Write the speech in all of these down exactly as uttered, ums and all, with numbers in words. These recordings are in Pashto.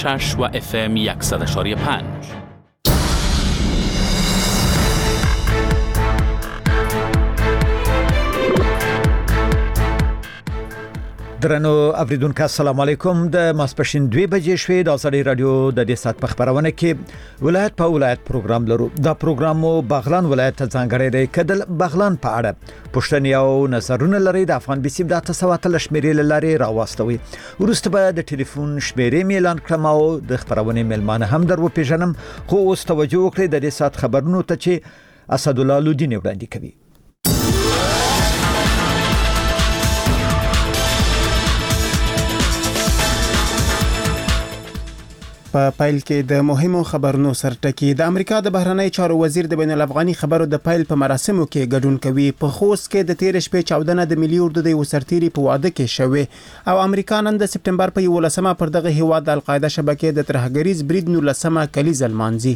شش و اف ام صد و یک و پنج. درنو اوریدونکو السلام علیکم. د ماسپښین دوه بجې شوې د ازادي رادیو د دې سات په خبرونه کې ولایت په ولایت پروګرام لرو. دا پروګرام مو بغلان ولایت ته ځانګړی دی. کدل بغلان په اړه پوښتنې او نظرونه لري د افغان بي سي د تاسواتل شمیرې لاري راوستوي. ورسته به د ټلیفون شمیرې اعلان کړم او د خبرونه ملمانه هم درو پیژنم. خو اوس توجه وکړئ د دې سات خبرونو ته چې اسد الله لودین وړاندې کوي. په پایل کې د مهمو خبرونو سرټکی. د امریکا د بهرنی چارو وزیر د بین الافغاني خبرو د پایل په مراسمو کې ګډون کوي. په خوست کې د تیر شپې چاودنه د ملي اردو د وسرتيري په واده کې شوه او امریکا نن د سپټمبر په یولسمه پر دغه هیواد د القاعده شبکې د ترهګریز برید نولسمه کلیز المانزي.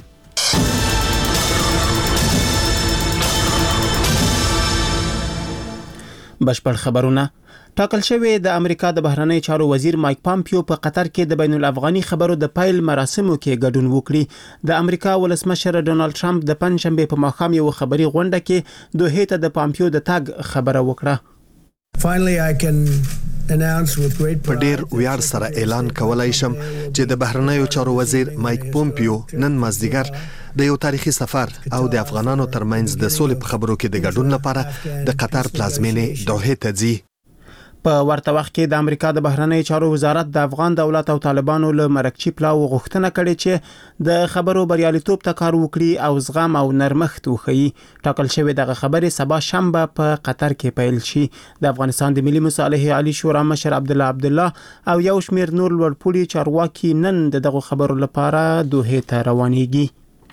بشپړ خبرونه. ټاکل شوی د امریکا د بهرنی چارو وزیر مایک پامپیو په قطر کې د بین الافغاني خبرو د پایل مراسمو کې ګډون وکړي. د امریکا ولسمشر ډونالد ټرمپ د پنځشنبه په ماښام یو خبري غونډه کې دوه ته د پامپیو د تاګ خبره وکړه. Finally I can announce with great په ډیر ویاړ سره اعلان کولای شم چې د بهرنیو چارو وزیر مایک پامپیو نن مازدیګر د یو تاریخي سفر او د افغانانو ترمنځ د سولې په خبرو کې د ګډون لپاره د قطر پلازمینې دوحه ته ځي. په ورته وخت کې د امریکا د بهرنی چارو وزارت د افغان دولت او طالبانو له مرکچی پلاو غوښتنه کړې چې د خبرو بریالیتوب ته کار وکړي او زغم او نرمښت وښيي. ټاکل شوی دغه خبرې سبا شنبه په قطر کې پیل شي. د افغانستان د ملي مصالحې عالی شورا مشر عبد الله عبدالله او یو شمیر نور لوړپوړي چارواکي نن دغه خبرو لپاره دوه ته روانيږي.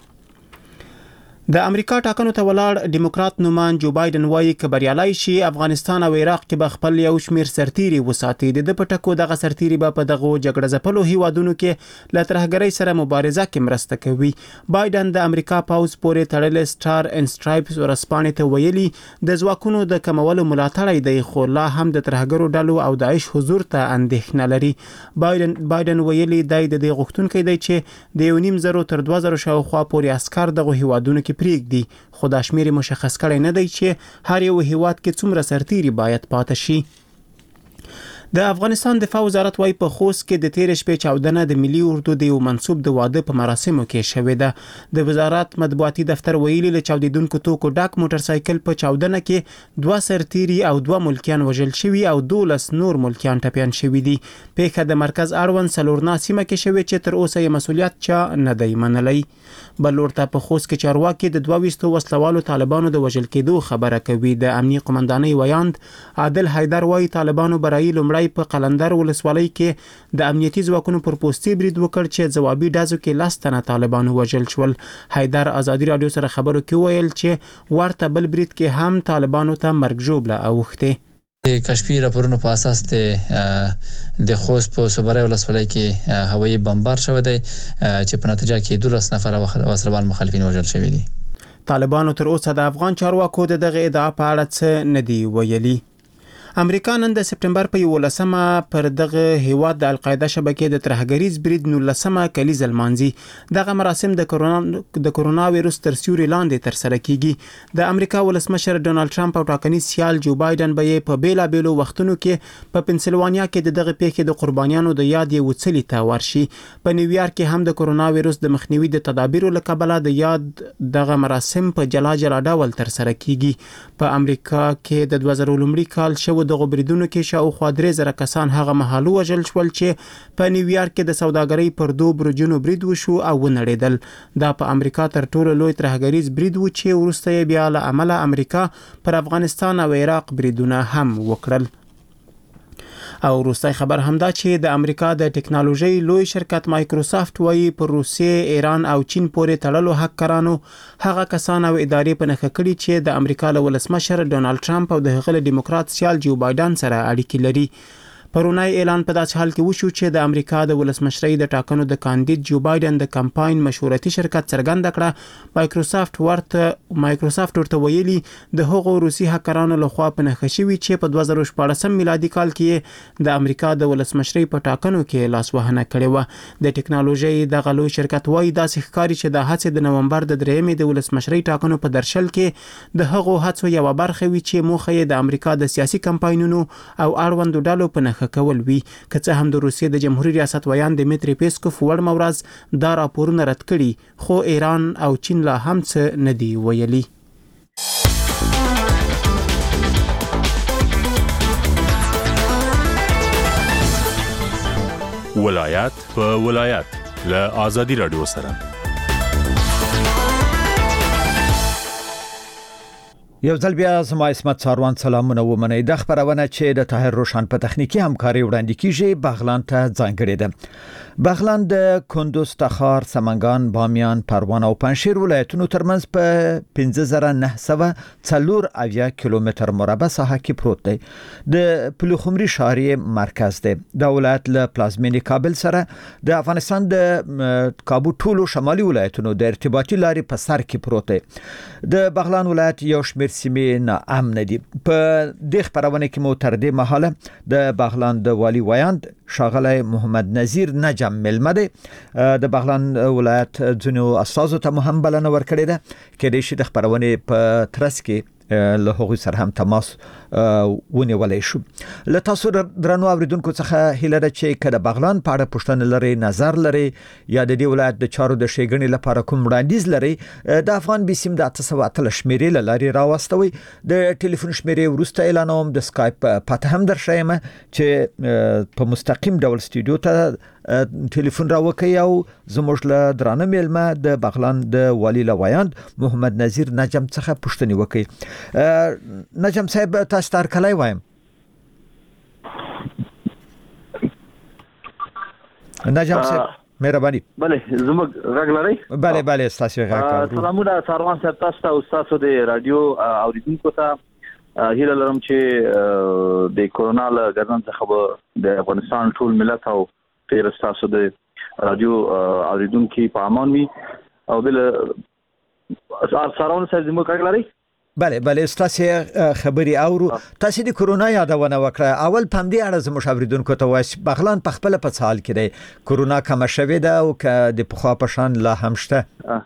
د امریکا ټاکنو ته ولاړ دیموکرات نومان جو بایدن وایي چې بریالي شي افغانستان او عراق کې به خپل یو شمیر سرتيري وساتي. د پټکو دغه سرتيري به په دغه جګړه ځپلو هیوادونو کې ل ترهګرۍ سره مبارزه کې مرسته کوي. بایدن د امریکا پاوز پورې تړل سٹار ان سټرایپس ورسپانې ته ویلي د ځواکونو د کمولو ملاتړ دی خو لا هم د ترهګرو ډلو او داعش حضور ته اندېښنه لري. بایدن بایدن ویلي د دې غوښتونکو دی چې د یو نیم زرو تر دوه زرو شاوخوا پورې عسكر دغه هیوادونو پریږدي. خو دا شمیر مشخص کړي نه دی چې هر یو هیواد کې څومره سرتيري باید پاتې شي. د افغانستان دفاع وزارت وايي په خوست کې د تیر شپې چاودنه د ملي اردو د یو منسوب د واده په مراسمو کې شوې ده. د وزارت مطبوعاتي دفتر ویلي له چاودیدونکو توکو ډاک موټر سایکل په چاودنه کې دوه سرتيري او دوه ملکیان وژل شوي او دولس نور ملکیان ټپيان شوي دي. پیښه د مرکز اړوند سلورنا سیمه کې شوې چې تر اوسه یې مسولیت چا نه دی منلی. بل ورته په خوست کې چارواکي د دوه ویشتو وسلوالو طالبانو د وژل کېدو خبره کوي. د امنیه قومندانۍ ویاند عادل حیدر وايي طالبانو برایي لومړی په قلندر ولسوالۍ کې د امنیتي ځواکونو پر پوستي برید وکړ چې ځوابي ډازو کې لاس تنه طالبانو وژل شول. حیدر ازادي رادیو سره خبرو کې ویل چې ورته بل برید کې هم طالبانو ته مرګ ژوبله اوښته. د کشفي راپورونو په اساس د خوست په صبري ولسوالۍ کې هوایي بمبار شوی دی چې په نتیجه کې دولس نفر وسلوال مخالفین وژل شوي دي. طالبانو تر اوسه د افغان چارواکو د دغه ادعا په اړه څه نه دی ویلي. امریکا نن د سپټمبر په یولسمه پر دغه هیواد د القاعده شبکې د ترهګریز برید نولسمه کلیز المانزي. دغه مراسم د کرونا د کرونا وایرس تر سیوري لاندې تر سره کیږي. د امریکا ولسمشر ډونالد ټرمپ او ټاکنیز سیال جو بایدن به په بیلا بیلو وختونو کې په پنسلوانیا کې د دغه پیښې د قربانیانو د یاد یو څلی ته ورشي. په نیویارک کې هم د کرونا وایرس د مخنیوي د تدابیرو لپاره د یاد دغه مراسم په جلا جلا ډول تر سره کیږي. په امریکا کې د دوه زره لومړي کال شو دغه بریدونو کې شاوخوا درې زره کسان هغه مهال وژل شول چې په نیویارک کې د سوداګرۍ پر دوه برجونو برید وشو او ونړیدل. دا په امریکا تر ټولو لوی ترهګریز برید و چې وروسته بیا له عمله امریکا پر افغانستان او عراق بریدونه هم وکړل. او وروستي خبر همدا چې د امریکا د ټکنالوژي لوی شرکت مایکروسافت وايي پر روسیې، ایران او چین پورې تړلو هکرانو هغه کسان او ادارې په نښه کړي چې د امریکا له ولسمشر ډونالد ټرمپ او د هغه دیموکرات سیال جو بایدن سره اړیکې لري. پرونای اعلان په داسې حال کې وشو چې د امریکا د ولسمشرۍ د ټاکنو د کاندید جو بایدن د کمپاین مشورتي شرکت څرګنده کړه مایکروسافت ورته مایکروسافت ورته ویلي د هغو روسي هکرانو لخوا په نښه شوي چې په دوه زره شپاړسم میلادي کال کې د امریکا د ولسمشرۍ په ټاکنو کې لاسوهنه کړې و د ټکنالوژي د غلو شرکت وایي داسې ښکاري چې د هڅې د نومبر د درېمې د ولسمشرۍ ټاکنو په درشل کې د هغو هڅو یو برخه وي چې موخه یې د امریکا د سیاسي کمپاینونو او اړوندو ډلو په نښه کول وي که څه هم د روسیې د جمهوریت ریاست ویان دمیتری پیسکوف وړ مورز دا راپورونه رد کړي خو ایران او چین لا هم څه نه دی ویلي. ولایت په ولایت له آزادي رادیو سره یو ځل بیا زما اسمت ساروان سلامونه ومنئ. د خبرونه چې د طاهر روشن په تخنیکی همکاري وړاندې کیږي بغلان ته ځانګړې ده. بغلان د کندوز، تخار، سمنګان، بامیان، پروان او پنځشیر ولایتونو ترمنځ په پنځه زره نه سوه څلور اویا کیلومتر مربع ساحه کې پروت دی. د پلخمري شهري مرکز دی. د ولایت له پلازمینې کابل سره د افغانستان د کابو ټولو شمالي ولایتونو د ارتباطي لارې په سر کې پروت دی. د بغلان ولایت یو شمېر سیمې نه امن دي. په دې خبرونه کې مو تر دې مهاله د بغلان د والی ویاند شاغلی محمد نذیر نجم ملمه دی. د بغلان ولایت ځینو اساسو ته هم بلنه ورکړې ده کې د شي د خبرونه په ترڅ کې له هغوی سره هم تماس ونیولای شو. له تاسو درنو اوریدونکو څخه هیله ده چې کله بغلان په اړه پوښتنه لري، نظر لري یا د دې ولایت د چارو د ښېګڼې لپاره کوم وړاندیز لري، د افغان بیسیم د اته سوه اتلس شمیرې له لارې راوستوي. د ټلیفون شمیرې وروسته اعلانوم. د سکایپ پته هم درښیم چې په مستقیم ډول استودیو ته ټلیفون راوکي او زموږ له درانه میلمه د بغلان د والی لویاند محمد نذیر نجم څخه پوښتنه وکړي. نجم صاحب تاسو تر کله وایم؟ نجم صاحب مهرباني. بله زموږ غږ لري؟ بله بله تاسو غږ. سلامونه ساروان صاحب تاسو او تاسو د رادیو اوریدونکو ته. هیله لرم چې د کورونا له ګردن څخه د افغانستان ټول ملت او تیر تاسو د رادیو اوریدونکو په امان وي او بل ساروان صاحب زموږ غږ لري؟ بله بله تاسو خبري اورو. تاسو د کورونا یادونه وکړه. اول پم دې اړه زموږ اوریدونکو ته وایي بغلان په خپل په حال کې دی، کورونا کم شوه ده او ک د پخوا په شان لا هم شته.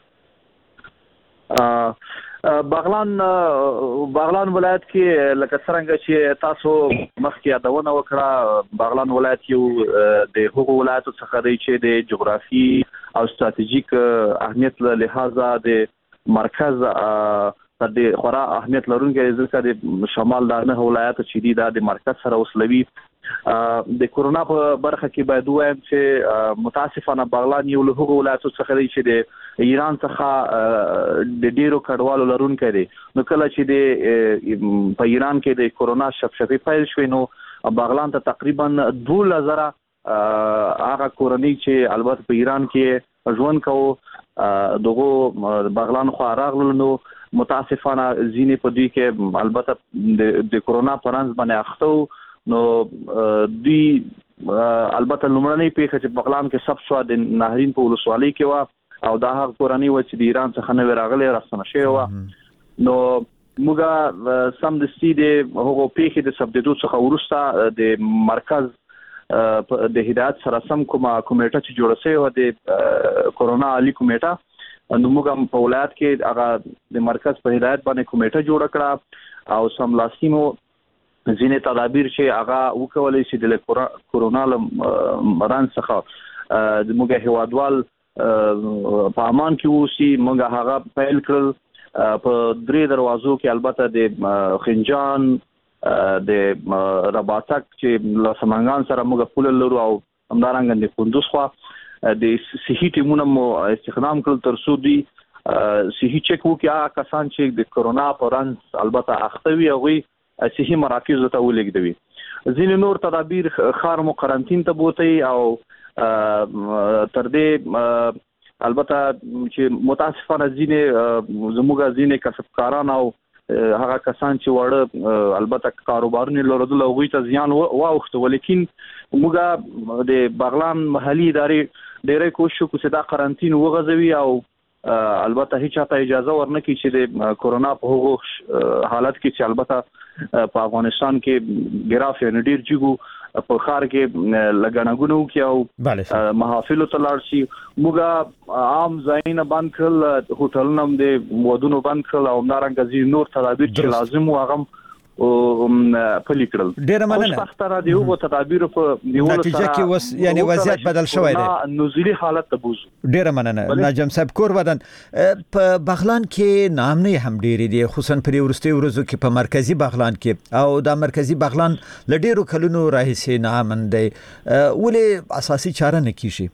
بغلان بغلان ولایت کې لکه څنګه چې تاسو مخکې یادونه وکړه، بغلان ولایت یو د هغو ولایتو څخه دی چې د جغرافي او ستراتیژیک اهمیت له لحاظه د مرکز د خورا اهمیت لرونکی ځکه د شمال د نه ولایت چې دی د مرکز سره وصلوي. د کورونا په برخه کې باید وایم چې متاسفانه بغلان یو له هغو ولایتو څخه دی چې د ایران څخه د ډیرو کډوالو لرونکی دی. نو کله چې د په ایران کې د کورونا شفشفي پیل شوی نو بغلان ته تقریبا دوه زره هغه کورنۍ چې البته په ایران کې ژوند کوي دغه بغلان خو راغلل. نو متاسفانه ځینې په دوی کې البته د کورونا پرانس باندې اخته. نو دوی البته لومړنۍ پیښه چې بغلان کې سب شو د نهرین په ولسوالۍ کې و او دا هغه کورنۍ و چې د ایران څخه نه راغلي راستنه شوی و. نو موږ سم د سي د هغه پیښې د سبدیدو څخه وروسته د مرکز د هدایت سره سم کومه کمیټه چې جوړه شوی و د کورونا عالی کمیټه، نو موږ په ولایت کې هغه د مرکز په هدایت باندې کمیټه جوړ کړه او سملاسیمو ځینې تدابیر چې هغه وکولای شي د کورونا مران څخه د موږ هیوادوال په امان کې وسی. موږ هغه پیل کړل په درې دروازو کې، البته د خنجان، د رباطک چې له سمنګان سره موږ پول لرو او همدارنګه د کندوز خوا د صحي ټیمونو مو استخدام کړل تر څو دوی صحي چک وکړي هغه کسان چې د کورونا پرانس البته اخته وي هغوی صحي مراکزو ته ولېږدوي. ځینې نور تدابیر ښار مو قرنطین ته بوتي او تر دې البته چې متاسفانه ځینې زموږ ځینې کسبکاران او هغه کسان چې وړه البته کاروبارونه لرل او غوي ته زیان واوښته ولیکن موږ د بغلان محلي ادارې ډېرې کوشش وکړو چې دا قرنټین وغځوي او البته هیڅ چاته اجازه ورنکړي چې د کورونا په هغه حالت کې چې البته په افغانستان کې ګراف یې ډېر جګو په خار کې لګناګونو کې او محافل ته لاړ شي موږ عام ځایونه بند کړل هوټلونه د ودونو بند کړل او نارنګ نور تدابیر چې لازم و هغه او پلي کړل ډېر مننه پښتانه دی او تدابیر په نیولو نتیجه کې وس یعنی وضعیت بدل شوی دی نزولي حالت ته بوزو ډېر مننه نجم صاحب کور ودان په بغلان کې نامنه هم ډېری دي خصوصا په ورستي ورځو کې په مرکزی بغلان کې او د مرکزی بغلان لډیرو کلونو راهیسې نامن دی ولې اساسي چاره نه کیږي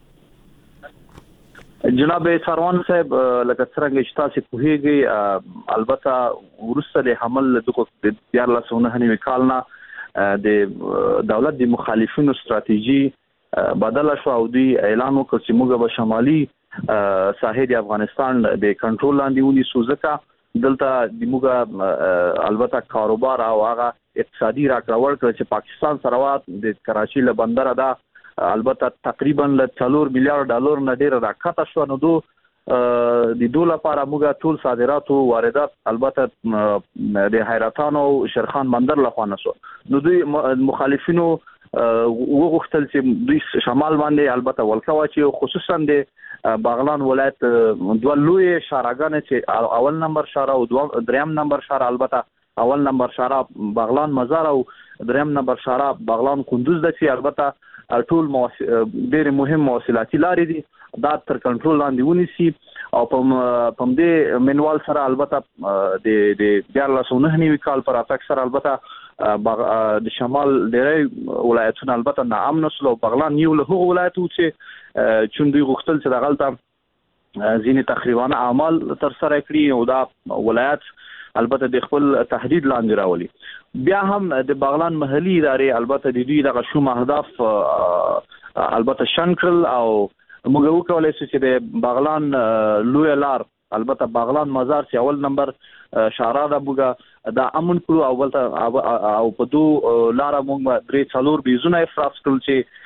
جناب سروان صاحب لکه څنګه چې تاسو کوهیږي البته ورسته د حمل دغه د یار لاسونه هني وکالنا د دولت د مخالفینو ستراتیژي بدل شو او دی اعلان وکړ چې موږ به شمالي ساحل افغانستان د کنټرول لاندې ونی سوزکا دلته د موږ البته کاروبار او هغه اقتصادي راکړول کړ چې پاکستان سره د کراچي له بندر ادا البته تقریبا ل څلور میلیارډ ډالر نه ډیر راکته شو نو دو د دوله لپاره موږ ټول صادرات او واردات البته د حیرتانو او شرخان بندر لخوا نشو نو دوی مخالفینو وغوښتل چې دوی شمال باندې البته ولکوا چې خصوصا د باغلان ولایت دوه لوی شارګان چې اول نمبر شاره او دریم نمبر شاره البته اول نمبر شاره باغلان مزار او دریم نمبر شاره باغلان کندوز د چې البته ټول ډېر مهم مواصلاتي لارې دي دا تر کنټرول لاندې ونیسي او په پم دې منوال سره البته د د بیا لاسونه نه وکال پر اتاک سره البته د شمال ډېرې ولایتونه البته ناامن سلو بغلان یو له هغو ولایتو چې چوندې غوښتل چې دغلطه ځینې تقریبا اعمال تر سره کړی او دا ولایت البته د خپل تهدید لاندې راولي بیا هم د باغلان محلي ادارې البته د دوی دغه شوم اهداف البته شنکل او موږ وکولای شو چې د باغلان لوی لار البته باغلان مزار چې اول نمبر شارع د بوګه د امن کړو اول او په دو لار موږ درې څلور بیزونه افراز کړل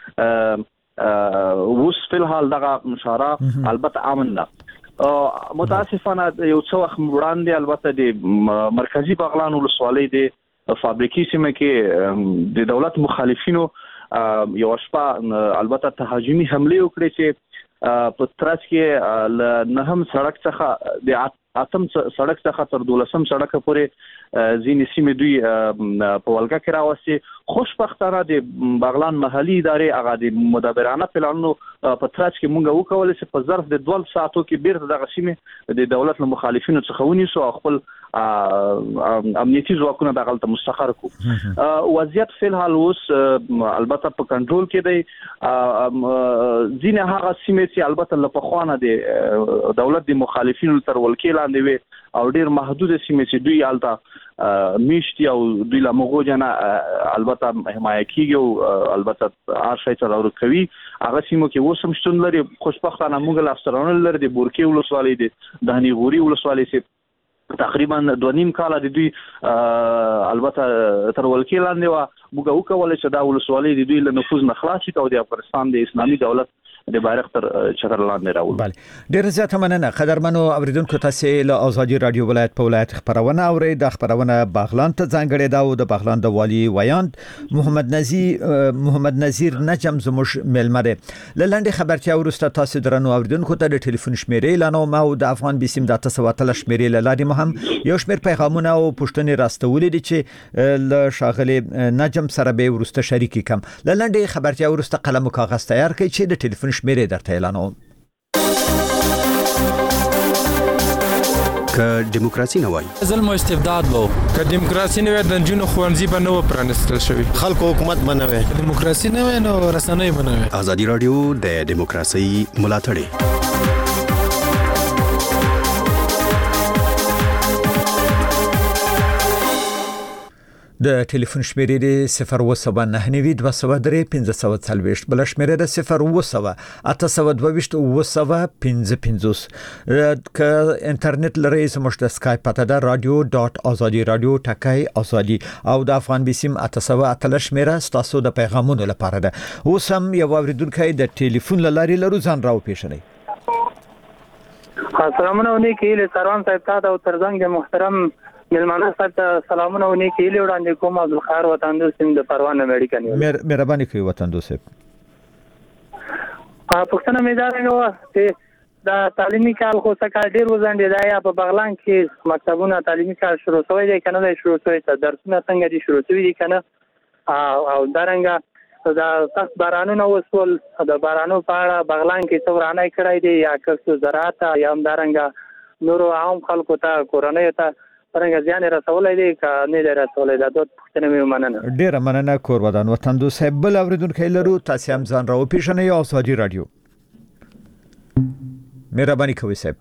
چې وس په الحال دغه شارع البته امن ده متاسفانه یو څو وخت وړاندې البته د مرکزی باغلان ولسوالۍ د فابریکې سیمه کې د دولت مخالفینو یو شپه البته تهاجمي حمله وکړې چې په ترڅ کې نه هم سړک څخه د اتم سړک څخه تر دولسم سړک پورې ځینې سیمې دوی په ولګه کې راوستي خوشبختانه د باغلان محلي ادارې هغه د مدبرانه پلانونو په ترڅ کې مونږ وکول چې په ظرف د دوه ساعتو کې بیرته دغه سیمې د دولت له مخالفینو څخه ونیسو خپل امنیتي ځواکونه دغلته مستقر کو وضعیت فل حال اوس البته په کنټرول کې دی ځینې هغه سیمې چې البته له پخوانه د دولت د مخالفینو تر ولکې لاندې وي او ډیر محدود سیمې چې دوی البته میشتي او دوی له مغوجنه البته حمایت کیږي او البته هر شي تر کوي هغه سیمو کې وسم شتون لري خوشبختانه موږ لاسترونه لري د بورکي ولسوالۍ د دهنی غوري ولسوالۍ چې تقریبا دوه نیم کال د دوی البته تر ولکې لاندې و موږ وکولای چې دا ولسوالۍ د دوی له نفوذ نه خلاص شي او د افغانستان د اسلامي دولت د بایرغ تر چتر لاندې راول. بله ډیر زیاته مننه قدرمنو اوریدونکو تاسو له ازادي رادیو ولایت په ولایت خبرونه اوري د خبرونه باغلان ته ځانګړی دا د باغلان د والی ویاند محمد نذیر محمد نذیر نجم زموږ ملمره لاندې خبرتیا ورسته تاسو درنو اوریدونکو ته د ټلیفون شمیرې اعلانوم او د افغان بسم د تاسو وتل شمیرې لاله مهم یو شمیر پیغامونه او پښتنې راستولې دي چې ل شاغلي نجم سره به ورسته شریک کم لاندې خبرتیا ورسته قلم او کاغذ تیار کړئ چې د ټلیفون شمیرې درته اعلانوم. که دیموکراسي نه وای ظلم او استبداد وو که دیموکراسي نه وای د جنونو خوانزي به نو پرانستل شوی خلکو حکومت بنوي دیموکراسي نه وای نو رسنۍ بنوي. ازادي رادیو د دیموکراسي ملاتړ د ټلیفون شمیرې د صفر اووه سوه نهه نوي دوه سوه درې پنځه سوه څلوېښت بل شمیرې د صفر اووه سوه اته سوه دوه ویشت اووه سوه پنځه پنځوس ک انټرنیټ لري زموږ د اسکایپ پته ده رادیو ډاټ ازادي رادیو ټکای ازادي او د افغان بیسیم اته سوه اته شمیره تاسو د پیغامونو لپاره ده. اوس هم یو اوریدونکو د ټلیفون لاري لرو ځان راو پیښنی. سلامونه ونیکي له سروان صاحب ته او ترڅنګ محترم ملمانه ستاسو سلامونه ونیکي له وړاندې کوم عبد الخير وطن دوست د پروان امریکا نیو مهرباني کوي وطن دوست. ا پښتنه میدان نو چې د تعلیمي کال خو څنګه ډیر وزنده دی په بغلان کې مکتبونه تعلیمي کال شروع شوی دی کنه د شروع شوی ته درسونه څنګه دي شروع شوی دي کنه او دارنګه دا تاسو بارانونه وسول د بارانو په اړه بغلان کې څو رانه کړای دي یا کسو زراعت یا هم دارنګه نور عام خلکو ته کورنۍ ته څنګه ځان رسولای دي کنه نه رسولای دا د پښتنه مې مننه. ډیر مننه کور ودان وطن دو صاحب. بل اوریدونکو لرو تاسو هم ځان راو پیښنه او ازادي رادیو مهرباني کوي صاحب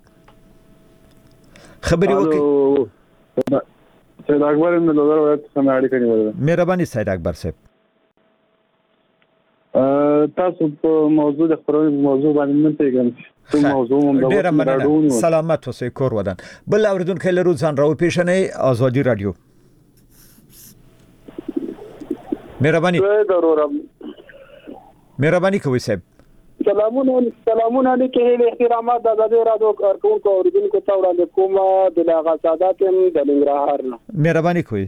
خبري وکړئ. سید اکبر من لودر ولایت څخه اړیکه نیولې. مهرباني سید اکبر صاحب. تاسو په موضوع د خبرونې موضوع باندې نه پیګم څه موضوع هم ډیر مننه سلامت اوسئ کور ودان. بل اوریدونکو لرو ځان راو پیښنه ازادي رادیو مهرباني مهرباني کوي صاحب. سلامونه سلامونه علیکم له احترامات د ازادي رادیو کارکونکو اوریدونکو ته وړاندې کوم د لاغا سادات هم د ننګرهار نه مهرباني کوي.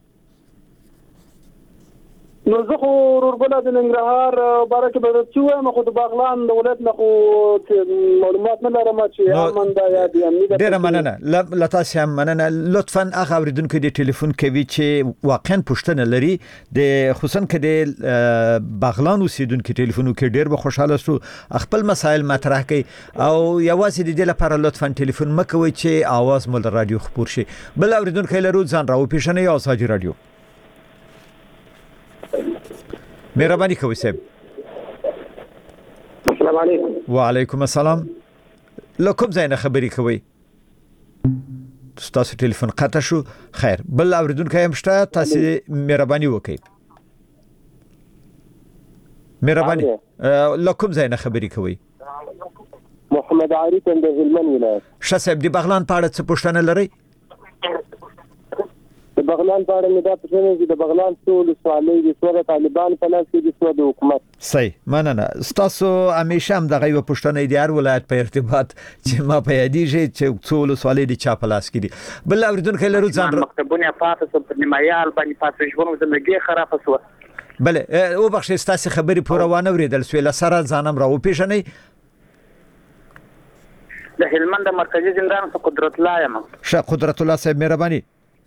نو زه خو وربله د ننګرهار بارکه به څه ما خو د بغلان د ولایت نه خو معلومات نه لرم چې امن دا یا دی امنیت. ډیر مننه لتاسو هم مننه. لطفا هغه اوریدونکو د ټلیفون کوي چې واقعا پښتنه لري د خصوصا کې د بغلان اوسیدونکو ټلیفونو کې ډیر به خوشاله شو خپل مسائل مطرح کړي او یوازې د دې لپاره لطفا ټلیفون مکوئ چې आवाज مول رادیو خبر شي. بل اوریدونکو لرو ځان راو پیښنه یا ازادي رادیو مهرباني کوي صاحب. السلام علیکم. وعلیکم السلام. لکم زینه خبري کوي تاسو ټلیفون قطع شو. خیر بل اوریدونکو هم شته تاسو مهرباني وکړئ. مهرباني لکم زینه خبري کوي. محمد عارف د هلمند ولایت. شاسب دی بغلان پاړه څه پوښتنه لري؟ د بغلان په اړه مې دا پوښتنه چې د بغلان ټول سوالې د سوره طالبان په لاس کې د سوره د حکومت. صحیح مننه. تاسو همیشه هم دغه یو پوښتنه دی هر ولایت په ارتباط چې ما په یادیږي چې ټول سوالې د چا په لاس کې دي. بل اوریدونکو لرو ځان مکتبونه پاتې په نیمایال باندې پاتې ژوند زندګي خراب شو. بله او بخښه تاسو خبري پوره وانه ورېدل سوې لسره ځانم راو پیښنه. د هلمند مرکزی زندان څخه قدرت الله یم. ش قدرت الله صاحب مهرباني.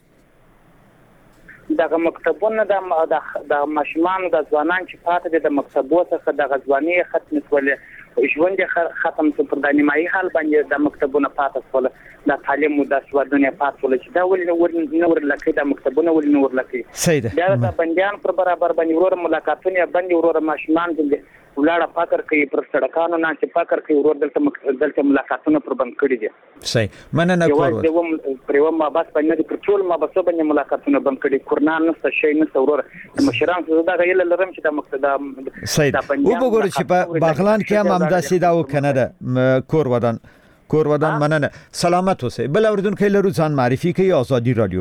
دغه مکتبونه د د ماشومان د ځوانان چې پاتې دي د مکتبو څخه د غزوانی ختم شولې ژوند ختم شو پر د نیمایي حال باندې د مکتبونه پاتې شول د تعلیم د سوادونه پاتې شول چې دا ولې نور لکه د مکتبونه ولې نور لکه سید دا د بنديان پر برابر باندې ورور ملاقاتونه باندې ورور ماشومان دي ولاړه فکر کوي پر سړکانو نه چې فکر کوي ورور دلته دلته ملاقاتونه پر بند کړی دي. صحیح مننه کور یو پرېو ما بس باندې پر ټول ما بس باندې ملاقاتونه بند کړی کورنان نه شي نه ورور مشران څه دا غیل لرم چې د مقصد صحیح او وګورئ چې په بغلان کې هم همداسې دا وکنه ده کور ودان کور ودان مننه سلامت اوسئ. بل اوریدونکو لرو ځان معرفي کوي ازادي رادیو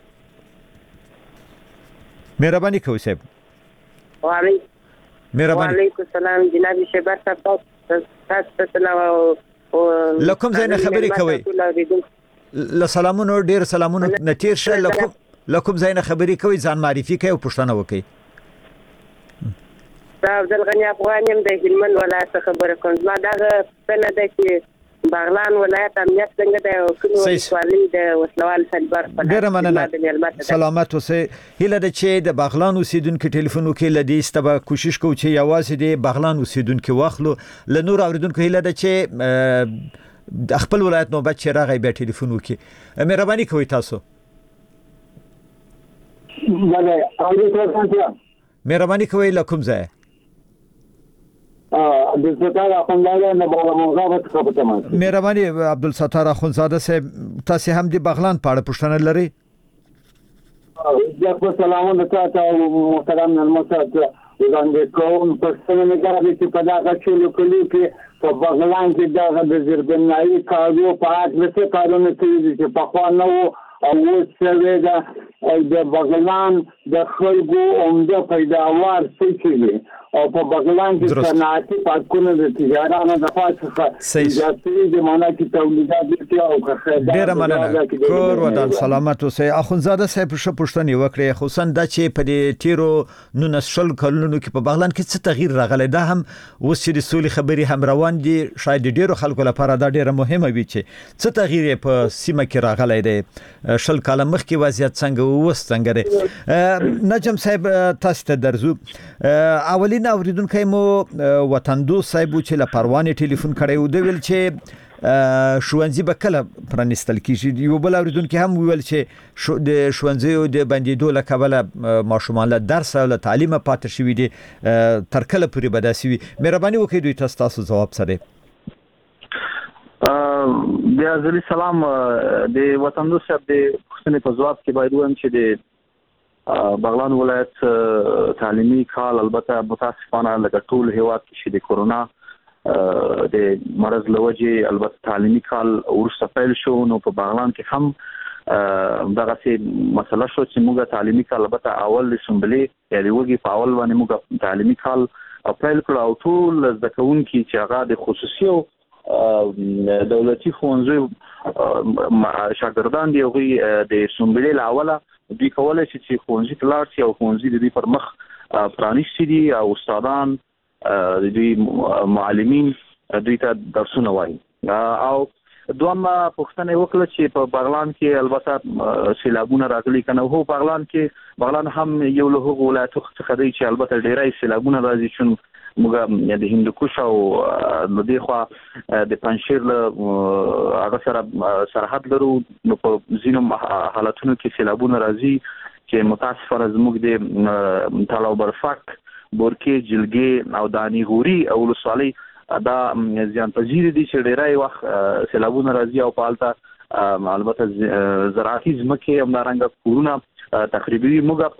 مهرباني کوي صاحب. وعلیکم مهرباني. وعلیکم السلام جناب شباب تاسو تاسو سلام لکم زینه خبري کوي. ل سلامونو ډیر سلامونو نتیر شه لکم لکم زینه خبري کوي ځان معرفي کوي او پښتنه وکي. دا عبد الغنی افغان يم د هلمند ولایت خبره کوم. ما دا څنګه ده چې بغلان ولایت امنیت څنګه ده او کوم سوالي د وسلوال سلبر په ډیر مننه سلامت اوسئ. هله د چې د بغلان اوسیدونکو ټلیفون وکي لدی ستبه کوشش کوو چې یوازې د بغلان اوسیدونکو واخلو ل نور اوریدونکو هله د چې خپل ولایت نو بچ راغی به ټلیفون وکي. مهرباني کوي تاسو. بله اوریدونکو مهرباني کوي لکم ځای عبدالستار اخونزاده نه بالا څخه مهرباني عبدالستار اخونزاده صاحب تاسو هم د بغلان په اړه پوښتنه لرئ؟ زه سلامونه تاسو محترم نلمسات وړاندې کوم پښتنه نگاه چې په دغه چلو کلی کې په بغلان کې دغه د زربنایي کارو په اړه څه کارونه کوي چې په خوا نه وو او اوس څه ده د بغلان د خلکو عمده پیداوار څه کوي او په بغلان کې صنعتي پارکونه د تجارانو د خاصه اجازه د معنا کې تولیدات دي او خدمات ډیر مننه کور ودان سلامت اوسئ اخونزاده صاحب ش پښتني وکړي خصوصا د چې په دې تیرو نو نسل کلونو کې په بغلان کې څه تغییر راغلی دا هم اوس چې د سولې خبري هم روان دي شاید ډیرو خلکو لپاره دا ډیره مهمه وي چې څه تغییر په سیمه کې راغلی دی شل کاله مخکې وضعیت څنګه ووس څنګه دی نجم صاحب تاسو ته درځو اولین اوریدونکو مو وطن دوست صاحب چې له پروانې ټلیفون کړی و دی ویل چې شوونځي به کله پرانستل کیږي یو بل اوریدونکو هم ویل چې د شوونځیو د بندیدو له کبله ماشومان له درس او له تعلیم پاتې شوي دي تر کله پورې به داسې وي مهرباني وکړئ دوی تاسو تاسو ځواب سره بیا ځلی سلام د وطن دوست صاحب د پوښتنې په ځواب کې باید وایم چې د بغلان ولایت تعلیمي کال البته متاسفانه لکه ټول هیواد کې چې د کورونا د مرض لوجه البته تعلیمي کال ورسته پیل شو نو په بغلان کې هم دغه سي مسله شو چې موږ تعلیمي کال البته اول لسمبلې یعنی وګي په اول باندې موږ تعلیمي کال پیل کړو او ټول ځکهونکي چې هغه د خصوصي دولتي ښوونځي شاګردان دی هغوی د سمبلې لاوله دوی کولای شي چې ښوونځي ته لاړ شي او ښوونځي د دوی پر مخ پرانیستي دي او استادان د دوی معلمین دوی ته درسونه وایي او دویمه پوښتنه وکړه چې په بغلان کې البته سیلابونه راغلي کنه هو بغلان کې بغلان هم یو له هغو ولایتو څخه دی چې البته ډیری سیلابونه راځي چې موږ د هندوکش او د دې خوا د پنځشیر له هغه سره سرحد لرو نو په ځینو حالتونو کې سیلابونه راځي چې متاسفانه زموږ د تالاو برفک بورکې جلګې او دانی غوري او ولسوالۍ دا ځان پذیر دي چې ډیری وخت سیلابونه راځي او په حالت البته زراعتي ځمکې هم دارنګه کورونه تقریبي موږ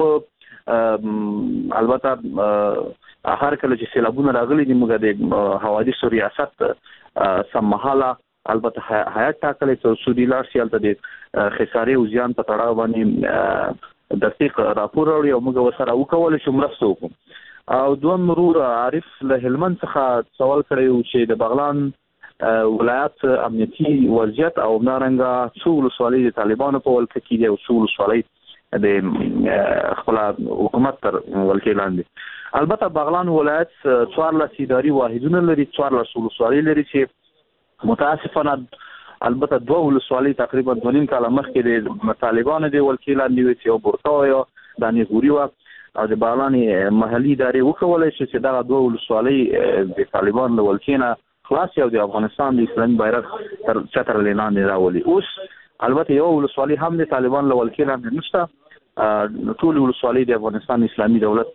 په البته هر کله چې سیلابونه راغلي دي موږ د حوادث ریاست سمحاله البته حیات ټاکلې چې سودی لار سیالته د خسارې او زیان په تړاو باندې دقیق راپور وړي او موږ وسره وکول شو مرسته وکړو او دوه مرور عارف له هلمند څخه سوال کړی چې د بغلان ولایت امنیتي وضعیت او نارنګا څو ولسوالۍ د طالبانو په ولکه کې دي او څو ولسوالۍ د خپل حکومت تر ولکې لاندې البته بغلان ولایت څوارلس اداري واحدونه لري څوارلس ولسوالۍ لري چې متاسفانه البته دوه ولسوالۍ تقریبا دوه نیم کاله مخکې د طالبانو د ولکې لاندې وي چې بورتاو دانی غوري و او د بغلان محلي ادارې وکولای شي چې دا دوه ولسوالۍ د طالبان له ولکې نه خلاص او د افغانستان د اسلامي بیرغ تر چتر لاندې راولي اوس البته یو ولسوالۍ هم د طالبان له ولکې لاندې نشته ټول ولسوالۍ د افغانستان اسلامي دولت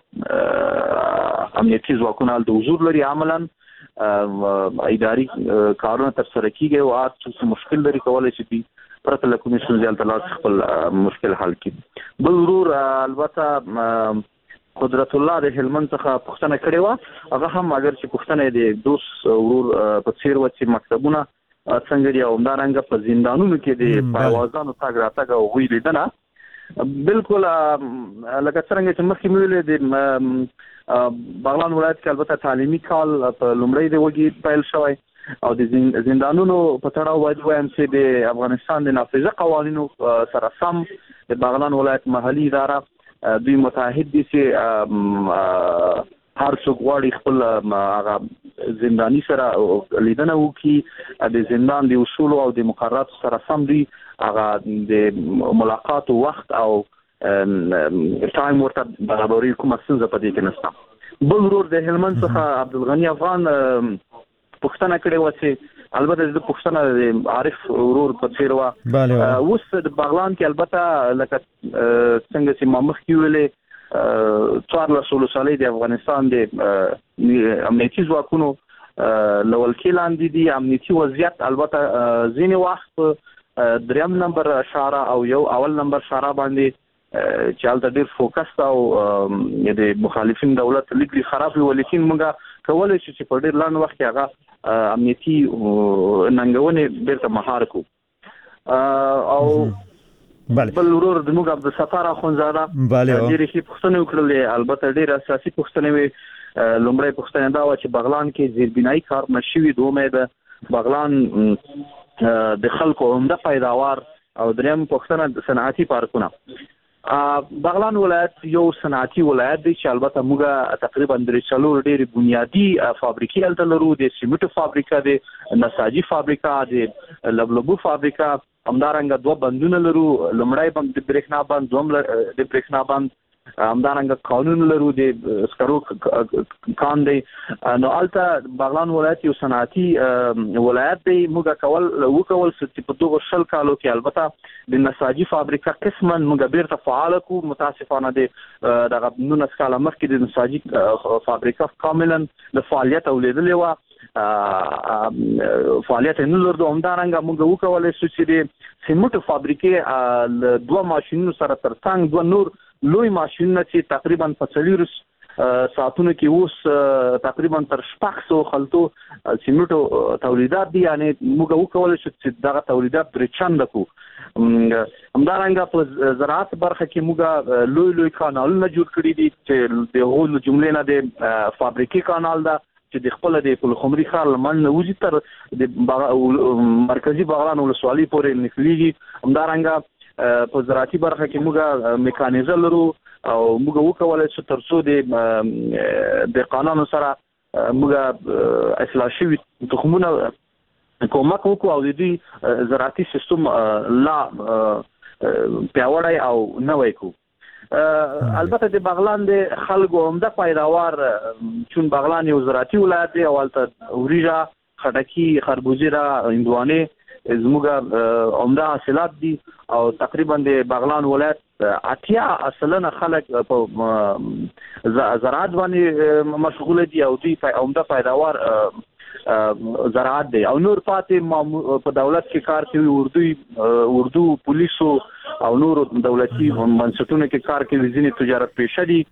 امنیتي ځواکونه د حضور لري عملاً اداري کارونه تر سره کیږي او اته مشکل لري کولای شي پرته له کومې ستونزې تل خپل مشکل حل کړي بل ورور البته قدرت الله د هلمند څخه پوښتنه کړې و هغه هم اگر چې پوښتنه د دوست ورور په څیر و چې مکتبونه څنګه دی او همدارنګه په زندانونو کې د پایوازانو تاګ راتګ او غوي لیدنه بالکل لکه څنګه چې مخکې ویل د بغلان ولایت کې البته تعلیمي کال په لومړی د وګي پیل شوی او د زندانونو په تړاو باید وایم چې د افغانستان د نافذه قوانینو سره سم د بغلان ولایت محلي اداره دوی متحد دي چې هر څوک غواړي خپل هغه زنداني سره لیدنه وکړي د زندان د اصول او د مقررات سره سم دي هغه د ملاقات وخت او ټایم ورته برابرۍ کومه ستونزه پدې کې نشته بل ورور د هلمند څخه عبدالغنی افغان پوښتنه کړې و چې البته د پښتنه د عارف ورور په څیر و اوس د بغلان کې البته لکه څنګه چې ما مخکې ویلې څوارلس ولسوالۍ د افغانستان د امنیتي ځواکونو لول کې لاندې دي امنیتي وضعیت البته ځینې وخت دریم نمبر اشاره او یو اول نمبر اشاره باندې چې حالت ډیر فوکس او د مخالفین دولت لیکلي خراب وي ولیکن موږ کولای شو چې په ډیر لاندې وخت کې هغه امنیتي ننګونې بیرته مهار کو او بله بل ورور د موږ عبد الستار اخونزاده ډیرې ښې پوښتنې وکړلې البته ډیر اساسي پوښتنې وي لومړی پوښتنه دا و چې بغلان کې زیربنایي کار نشوي دومره د بغلان د خلکو عمده پیداوار او دریم پوښتنه د صنعتي پارکونه بغلان ولایت یو صنعتي ولایت دی چې البته موږ تقریبا درې څلور ډېرې بنیادی فابریکې هلته لرو د سیمنټو فابریکه د نساجي فابریکه د لبلبو فابریکه همدارنګه دوه بندونه لرو لومړی بند د برېښنا بند دوم د برېښنا بند همدارنګه قانون لرو د سکرو کان دی نو البته بغلان ولایت یو صنعتي ولایت دی موږ کول وکول چې په دغه شل کالو کې البته د نساجي فابریکه قسما موږ بیرته فعال کو متاسفانه د دغه نونس کاله مخکې د نساجي فابریکه کاملا د فعالیت اولیدلې و فعالیت نه لرلو همدارنګه موږ وکولای شو چې د سیمنټو فابریکې دوه ماشینونو سره ترڅنګ دوه نور لوی ماشینونه چې تقریبا په څلور ساعتونو کې اوس تقریبا تر شپږ سوه خلطو سیمنټو تولیدات دي یعنی موږ وکولای شو چې دغه تولیدات درې چنده کو همدارنګه په زراعت برخه کې موږ لوی لوی کانالونه جوړ کړي دي چې د هغو جملې نه د فابریکې کانال ده چې د خپل د پلخمري ښار لمن وځي تر د مرکزی بغلان ولسوالۍ پورې نښلېږي همدارنګه په زراعتي برخه کې موږ میکانیزه لرو او موږ وکولای شو ترڅو د د قانون سره موږ اصلاح شوي تخمونه کومک وکړو او د دې زراعتي سیستم لا پیاوړی او نوی کو البته د بغلان د خلکو عمده پیداوار چون بغلان یو زراعتي ولایت دی او البته اوریجا خټکی خربوزه را هندوانه زموږ عمده حاصلات دي او تقریبا د بغلان ولایت اتیا اصلنا خلک په زراعت باندې مشغول دي او دوی عمده پیداوار زراعت دی او نور پاتې په دولت کې کار کوي اردو اردو پولیسو او نور دولتي منصبونو کې کار کوي ځینې تجارت پیشه دي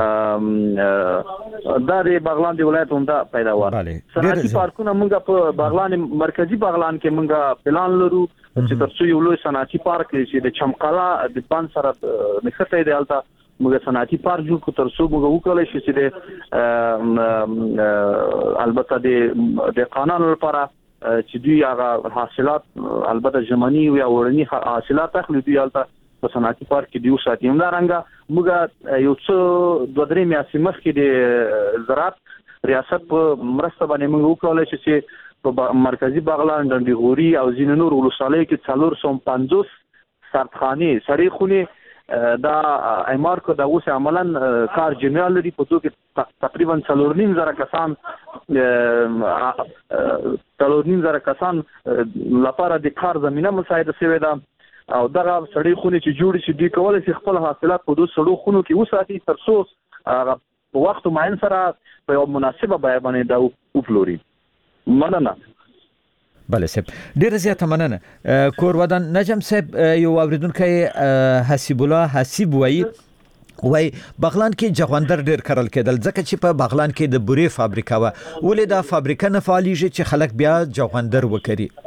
دا د بغلان د ولایت عمده پیداوار صنعتي پارکونه موږ په بغلان مرکزی بغلان کې موږ پلان لرو چې ترڅو یو لوی صنعتي پارک چې د چمقلا د بند سره نښتې دی البته موږ صنعتي پارک جوړ کړو ترڅو موږ وکولای شو چې د البته د د قانون لپاره چې دوی هغه حاصلات البته ژمنی او وړنی حاصلات اخلي دوی البته په صنعتي پارک کې دیو ساتي همدارنګه موږ یو څو دوه درې میاشتې مخکې د زراعت ریاست په مرسته باندې موږ وکولای شو چې په مرکزی بغلان ډنډیغوري او ځینې نور ولسوالۍ کې څلور سوه پنځوس سردخانې سړې خونې دا ایمار کو دا اوس عملاً کار جنرال لري په تو کې تقریبا څلور نیم زره کسان څلور نیم زره کسان لپاره د کار زمينه مساعده شوې ده او دغه سړې خونې چې جوړ شي دوی کولای شي خپل حاصلات په دوه سړو خونو کې وساتي ترڅو په وخت معین سره په یو مناسبه بیه باندې دا وپلوري مننه بله صاحب ډیره زیاته مننه کور ودان نجم صاحب یو اوریدونکو حسیب الله حسیب وایي وای بغلان کې جغوندر ډیر کرل کېدل ځکه چې په بغلان کې د بوري فابریکه و ولې دا فابریکه نه فعالیږي چې خلک بیا جغوندر وکړي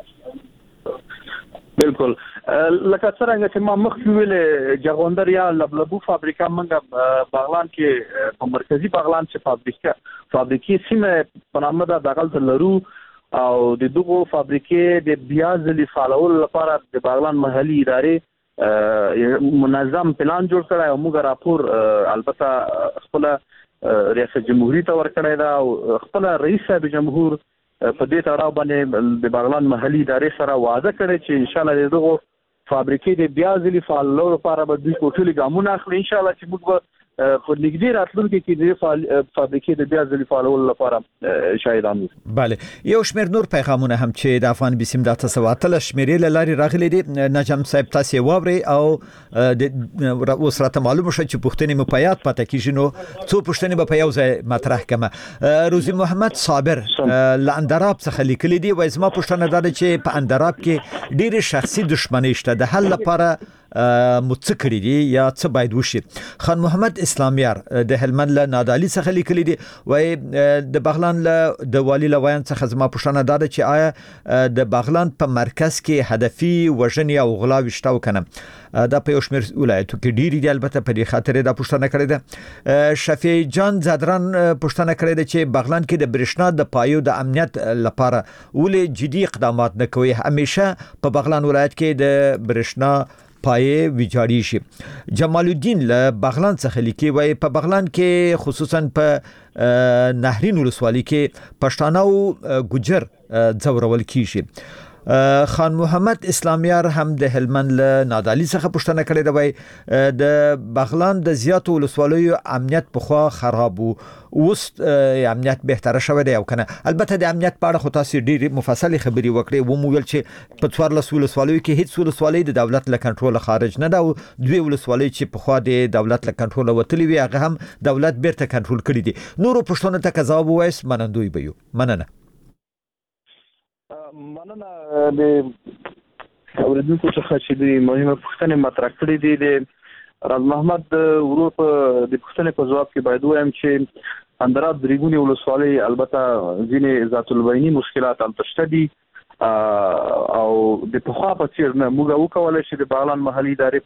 بالکل لکه څنګه چې ما مخکې ویل جغوندر یا لبلبو فابریکه موږ بغلان کې په مرکزی بغلان چې فابریکه فابریکې سیمه په نامه د دغه لرو او د دغه فابریکې د بیا ځلې فعالول لپاره د بغلان محلي ادارې منظم پلان جوړ کړی او موږ راپور البته خپل ریاست جمهوریت ته ورکړی دا او خپل رئیس صاحب جمهور په دې تړاو باندې د بغلان محلي ادارې سره وعده کړې چې ان شاء الله دغه فابریکې د بیا ځلې فعالولو لپاره به دوی کوټلي ګامونه اخلي ان شاء الله چې موږ به په نږدې راتلونکي کې د فابریکې د بیا ځلې فعالولو لپاره شاهدان یو. بله یو شمېر نور پیغامونه هم چې د افغان بیسیم د تاسو اتل شمیرې لاري راغلي دي نجم صاحب تاسو واوري او د اوس راته معلومه شو چې پښتني مو په یاد پاتې کیږي نو څو پښتني به په یو ځای مطرح کړم. روزي محمد صابر لاندراب څخه لیکلي دي وای زما پښتنه ده چې په اندراب کې ډېر شخصي دښمنۍ شته د حل لپاره متڅکړي دي یا څه باید وشي. خان محمد اسلامیار د هلمند له نادالي څخه لیکلي دي وای د بغلان له د والی لوایان څخه زما پوښتنه ده چې آیا د بغلان په مرکز کې هدفي وژنې او غلا وشتاو کنه دا په یو شمېر ولایتو کې ډیری دی. البته په دې خاطر دا پوښتنه کړې ده. شفیع جان زادران پوښتنه کړې ده چې بغلان کې د برېښنا د پایو د امنیت لپاره ولې جدي اقدامات نه کوي؟ همیشه په بغلان ولایت کې د برېښنا پای ویجاړی شي. جمال الدین له بغلان څخه لیکي وای په بغلان کې خصوصا په نهرین ولسوالۍ کې پښتانه او ګجر ځورول کیږي. خان محمد اسلامیار هم د هلمند له نادالي څخه پوښتنه کړې ده وای د بغلان د زیاتو ولسوالیو امنیت په خوا خراب وو، اوس امنیت بهتره شوی دی او کنه. البته د امنیت په اړه خو تاسو ډېری مفصل خبري وکړې و مو ویل چې په څوارلس ولسوالیو کې هیڅ ولسوالۍ د دولت له کنټرول خارج نه ده او دوی ولسوالۍ چې په خوا د دولت له کنټرول وتلې وي هغه هم دولت بیرته کنټرول کړی دي. نورو پښتنو ته کذاب وایس منندوی به یو. مننه. مننه د اوریدونکو څخه چې د مهمه پوښتنه مطرح کړې دي. د راز محمد ورور په د پوښتنې په جواب کې باید وایم چې اندراب دریګونی ولسوالۍ البته ځینې ذات البینی مشکلات هم شته دي او د پخوا په څیر نه موږ وکولای شو د بغلان محلي ادارې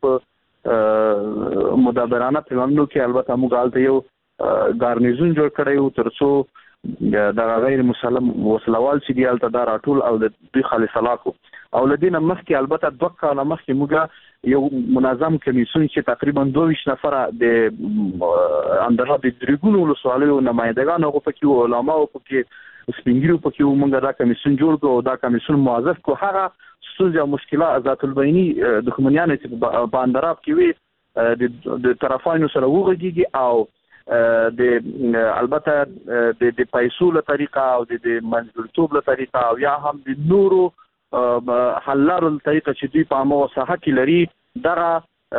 په مدابرانه پیوندونو کې البته موږ الته یو ګارنیزون جوړ کړی و ترڅو دا غیر مسلم وسلوال چې دی الته دا راټول او د دوی خالص علاقو او لدينا مخکې البته دوه کاله مخکې موږ یو منظم کمیسیون چې تقریبا دوه ویشت نفر د اندراب د دریګونو ولسوالیو نمایندګان هغه پکې او علما او پکې سپینګریو پکې موږ دا کمیسیون جوړ کړو. دا کمیسیون موظف کو هغه ستونزې او مشکلات ذات البینی دښمنیان چې په اندراب کې وي د طرفانو سره وغږیږي او د البته د د پیسو له طریقه او د منځګړیتوب له طریقه او یا هم د نورو حل لارو له طریقه چې دوی په عامه وساحه کې لري دغه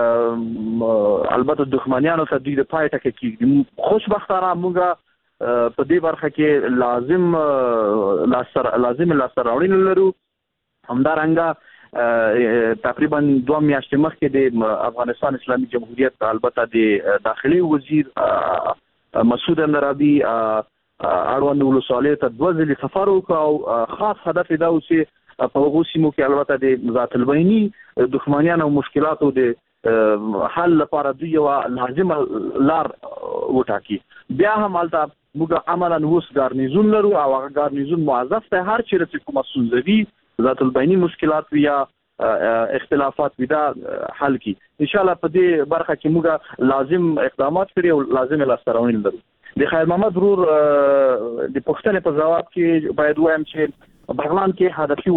البته دښمنیانو ته دوی د پای ټکي کېږي. خوشبختانه موږ په دې برخه کې لازم لاسر لازم لاسر راوړل لرو. همدارنګه تقریبا دوه میاشتې مخکې د افغانستان اسلامي جمهوریت البته د داخلي وزیر مسعود اندرابي اړوند ولسوالیو ته دوه ځلې سفر وکړ او خاص هدف دا و چې په هغو سیمو کې البته د ذات البیني دښمنیانو او مشکلاتو د حل لپاره دوی یوه لازمه لار وټاکي. بیا هم هلته موږ عملا اوس ګارنیزون لرو او هغه ګارنیزون موظف دی هر چیرې چې کومه ستونزه وي ذات البینی مشکلات یا اختلافات ودا حل کی. ان شاء الله په دې برخه کې موږ لازم اقدامات کړی او لازم لاستراونی لرو. د خیر محمد ورور د پښتنې په جواب کې باید وایم چې بغلان کې هدفي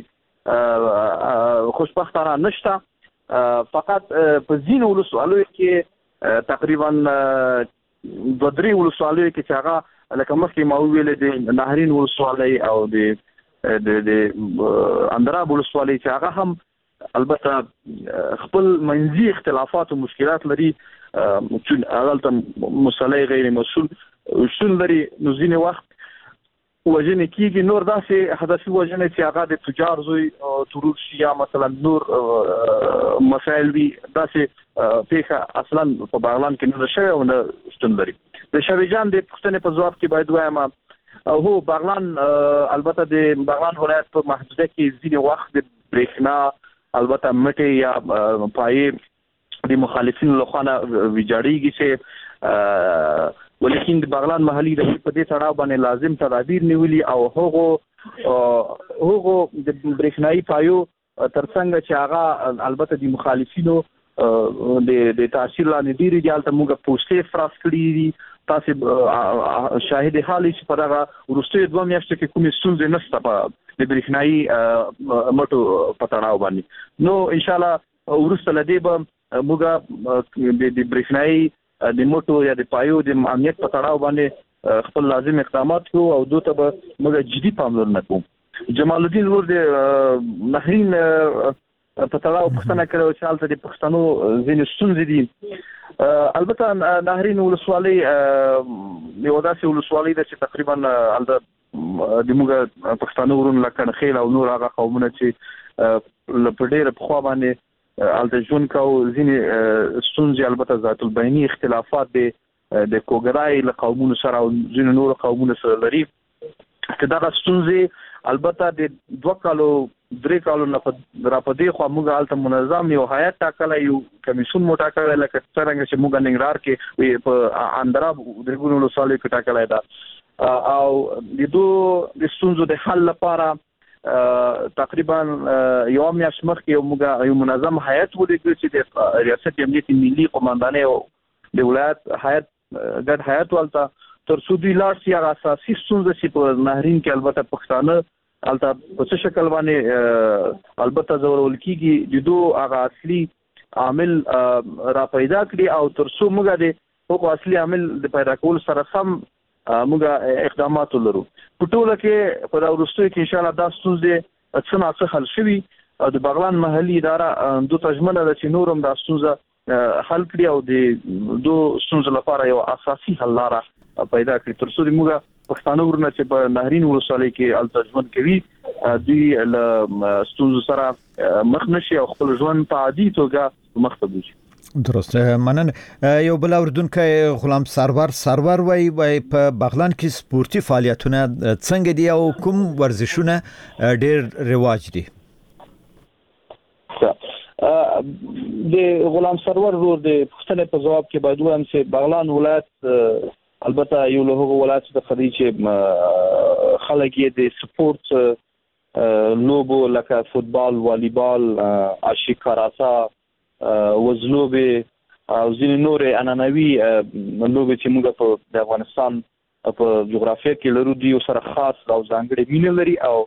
وژنې خوشبختانه نشته، فقط په ځینو ولسوالیو کې تقریبا دوه درې ولسوالیو کې چې هغه لکه مخکې ما وویل د نهرین ولسوالۍ او د د د اندراب ولسوالۍ چې هغه هم البته خپل منځي اختلافات او مشکلات لري چې هغه مسلې غیر مسؤل شون لري. نو ځینې وخت وژنې کېږي، نور داسې هدفي وژنې چې هغه د تجار زوی ترور شي یا مثلا نور مسایل وي داسې پیښه اصلا په بغلان کې نه شوې او نه شتون لري. د شوی جان د پوښتنې په ځواب کې باید وایم هو بغلان البته د بغلان ولایت په محدوده کې ځینې وخت د برېښنا البته مټې یا پایې د مخالفینو لخوا نه ویجاړېږي چې ولیکن د بغلان محلي ادارې په دې تړاو باندې لازم تدابیر نیولي او هغو هغو د برېښنایي پایو ترڅنګ چې هغه البته د مخالفینو د د تاثیر لاندې ډېرې دي هلته موږ پوسټې فراس کړي دي. تاسو شاهد حالي چې په دغه وروستیو دوه میاشتو کې کومې ستونزې نشته په د برېښنایي مټو په تړاو باندې. نو ان شاء الله وروسته له دې به موږ د برېښنایي د مټو یا د پایو د امنیت په تړاو باندې خپل لازم اقدامات کوو او دوی ته به موږ جدي پاملرنه کوو. جمال الدین ورور د نهرین په تړاو پوښتنه کړې چې هلته د پښتنو ځینې ستونزې دي. البته نهرین ولسوالۍ یو داسې ولسوالۍ ده چې تقریبا هلته د موږ پښتانه ورونه لکه خیل او نور هغه قومونه چې په ډېره پخوا باندې الته ژوند کو ځینې ستونزې البته ذات البینی اختلافات د د کوګرای له قومونو سره او ځینې نور قومونو سره لري چې دا ستونزې البته د دوه کالو درې کالو نه را پدې خو موږ الته منظم یو هیئت ټاکلای یو کمیسیون مو ټاکلای لکه څنګه چې موږ ننګرهار کې په اندراب درګونو لسالې کې ټاکلای دا او د دوه د ستونزو د حل لپاره تقریبا یو میاشت مخکې یو موږ یو منظم هیئت ولګو چې د ریاست امنیت ملي قوماندانۍ او د ولایت هیئت ګډ هیئت ولته تر څو دوی لاړ شي هغه اساسي ستونزې چې په نهرین کې البته پښتانه البته په څه شکل باندې البته ضرورول کیږي د دوه هغه اصلي عامل را پیدا کړي او تر څو موږ د هغو اصلي عامل د پیدا کول سره سم موږ اقدامات لرو په ټوله کې په وروستیو کې ان شاء الله دا ستونزې څه نه څه حل شوي او د بغلان محلي اداره دوه تجمنه د چې نورم دا ستونزه حل کړي او د دوه ستونزو لپاره یو اساسي حل لاره پیدا کړي تر څو موږ پښتانه ورونه چې په نهرین ولسوالۍ کې التجمن کوي دوی له ستونزو سره مخ نشي او خپل ژوند په عادي توګه مخ ته وځي درسته منن یو بل اوردونکو غلام سرور سرور وای وای په بغلان کې سپورتي فعالیتونه څنګه دي او کوم ورزشونه ډېر رواج دي د غلام سرور ورور د پښتنې په جواب کې باید وایم چې بغلان ولایت البته یو له هغو ولایتو څخه دی چې خلک یې د سپورت لوبو لکه فوتبال، والیبال، آشی کاراتا، وزلوبې او ځینې نورې عنعنوي لوبې چې موږ په د افغانستان په جغرافیه کې لرو دي سره خاص او ځانګړې مینه لري او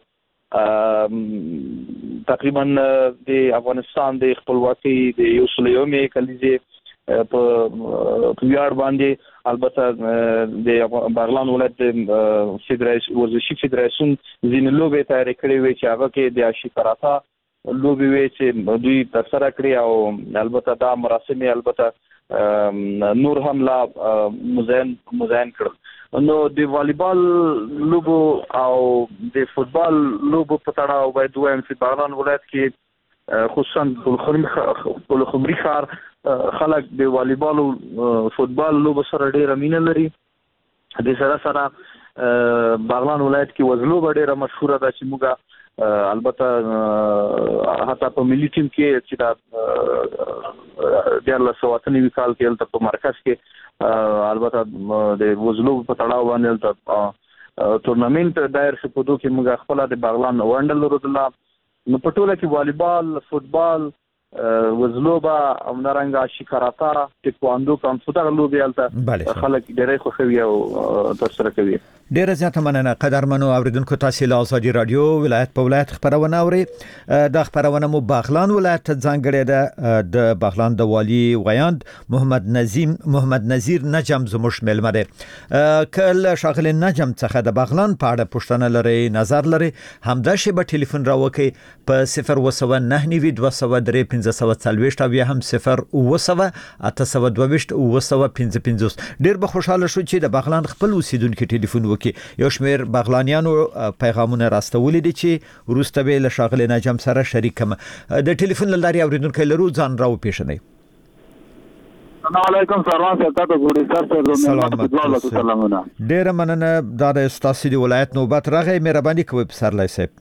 تقریبا د افغانستان د خپلواکۍ د یو سل یومې کلیزې په ویاړ باندې البته د بغلان ولایت فدراسیون ورزشي فدراسیون ځینې لوبې تیار کړې وي چې هغه کې د آشی کاراتا لوبې وي چې دوی ترسره کړې او البته دا مراسم البته نور هم لا مزین مزین کړل نو د والیبال لوبو او د فوتبال لوبو په تړاو باید وایم چې بغلان ولایت کې خصوصا په خمري ښار خلک د والیبال او فوتبال لوبو سره ډېره مینه لري د سره سره بغلان ولایت کې وزلوبه ډېره مشهوره ده چې موږ البته حتی په ملي ټیم کې چې دا دیارلس سوه اته نوي کال کې هلته په مرکز کې البته د وزلوبو په تړاو باندې هلته تورنمنټ دایر شو په دوه کې موږ خپله د بغلان ونډه لرله نو په ټوله کې والیبال، فوتبال، وزلوبه او نارنګ آشی کاراتا، ټیکواندو کوم څه دغه لوبې هلته خلک ډېرې خوښوي او ترسره کوي. ډیره زیاته مننه قدرمنو اوریدونکو تاسو له ازادي رادیو ولایت په ولایت خبرونه اوري د خبرونه مو بغلان ولایت ځانګړی ده د بغلان د والی ویاند محمد نظیم محمد نذیر نجم زموږ ملمه ده کله شاغل نجم څخه د بغلان په اړه پوښتنه لري نظر لري همدا شی به ټلیفون راوکي په صفر و سو نه نوي دوه سو درې پنځه سو څلويشت او هم صفر و سو اته سو دوه و سو پنځه پنځوس ډیر به خوشاله شو چې د بغلان خپل اوسیدونکو ټلیفون وکي یو شمیر بغلانیانو پیغامونه راستولې دي چې وروسته به له شاغل نجم سره شریکم د ټلیفون لاري اوریدونکو لرو ځان راو پیښنې. السلام علیکم سروان صاحب تاسو ګوري سر سلامونه ډیر مننه د استاسي دی ولایت نوبت راغی مهرباني کوي سرلای صاحب.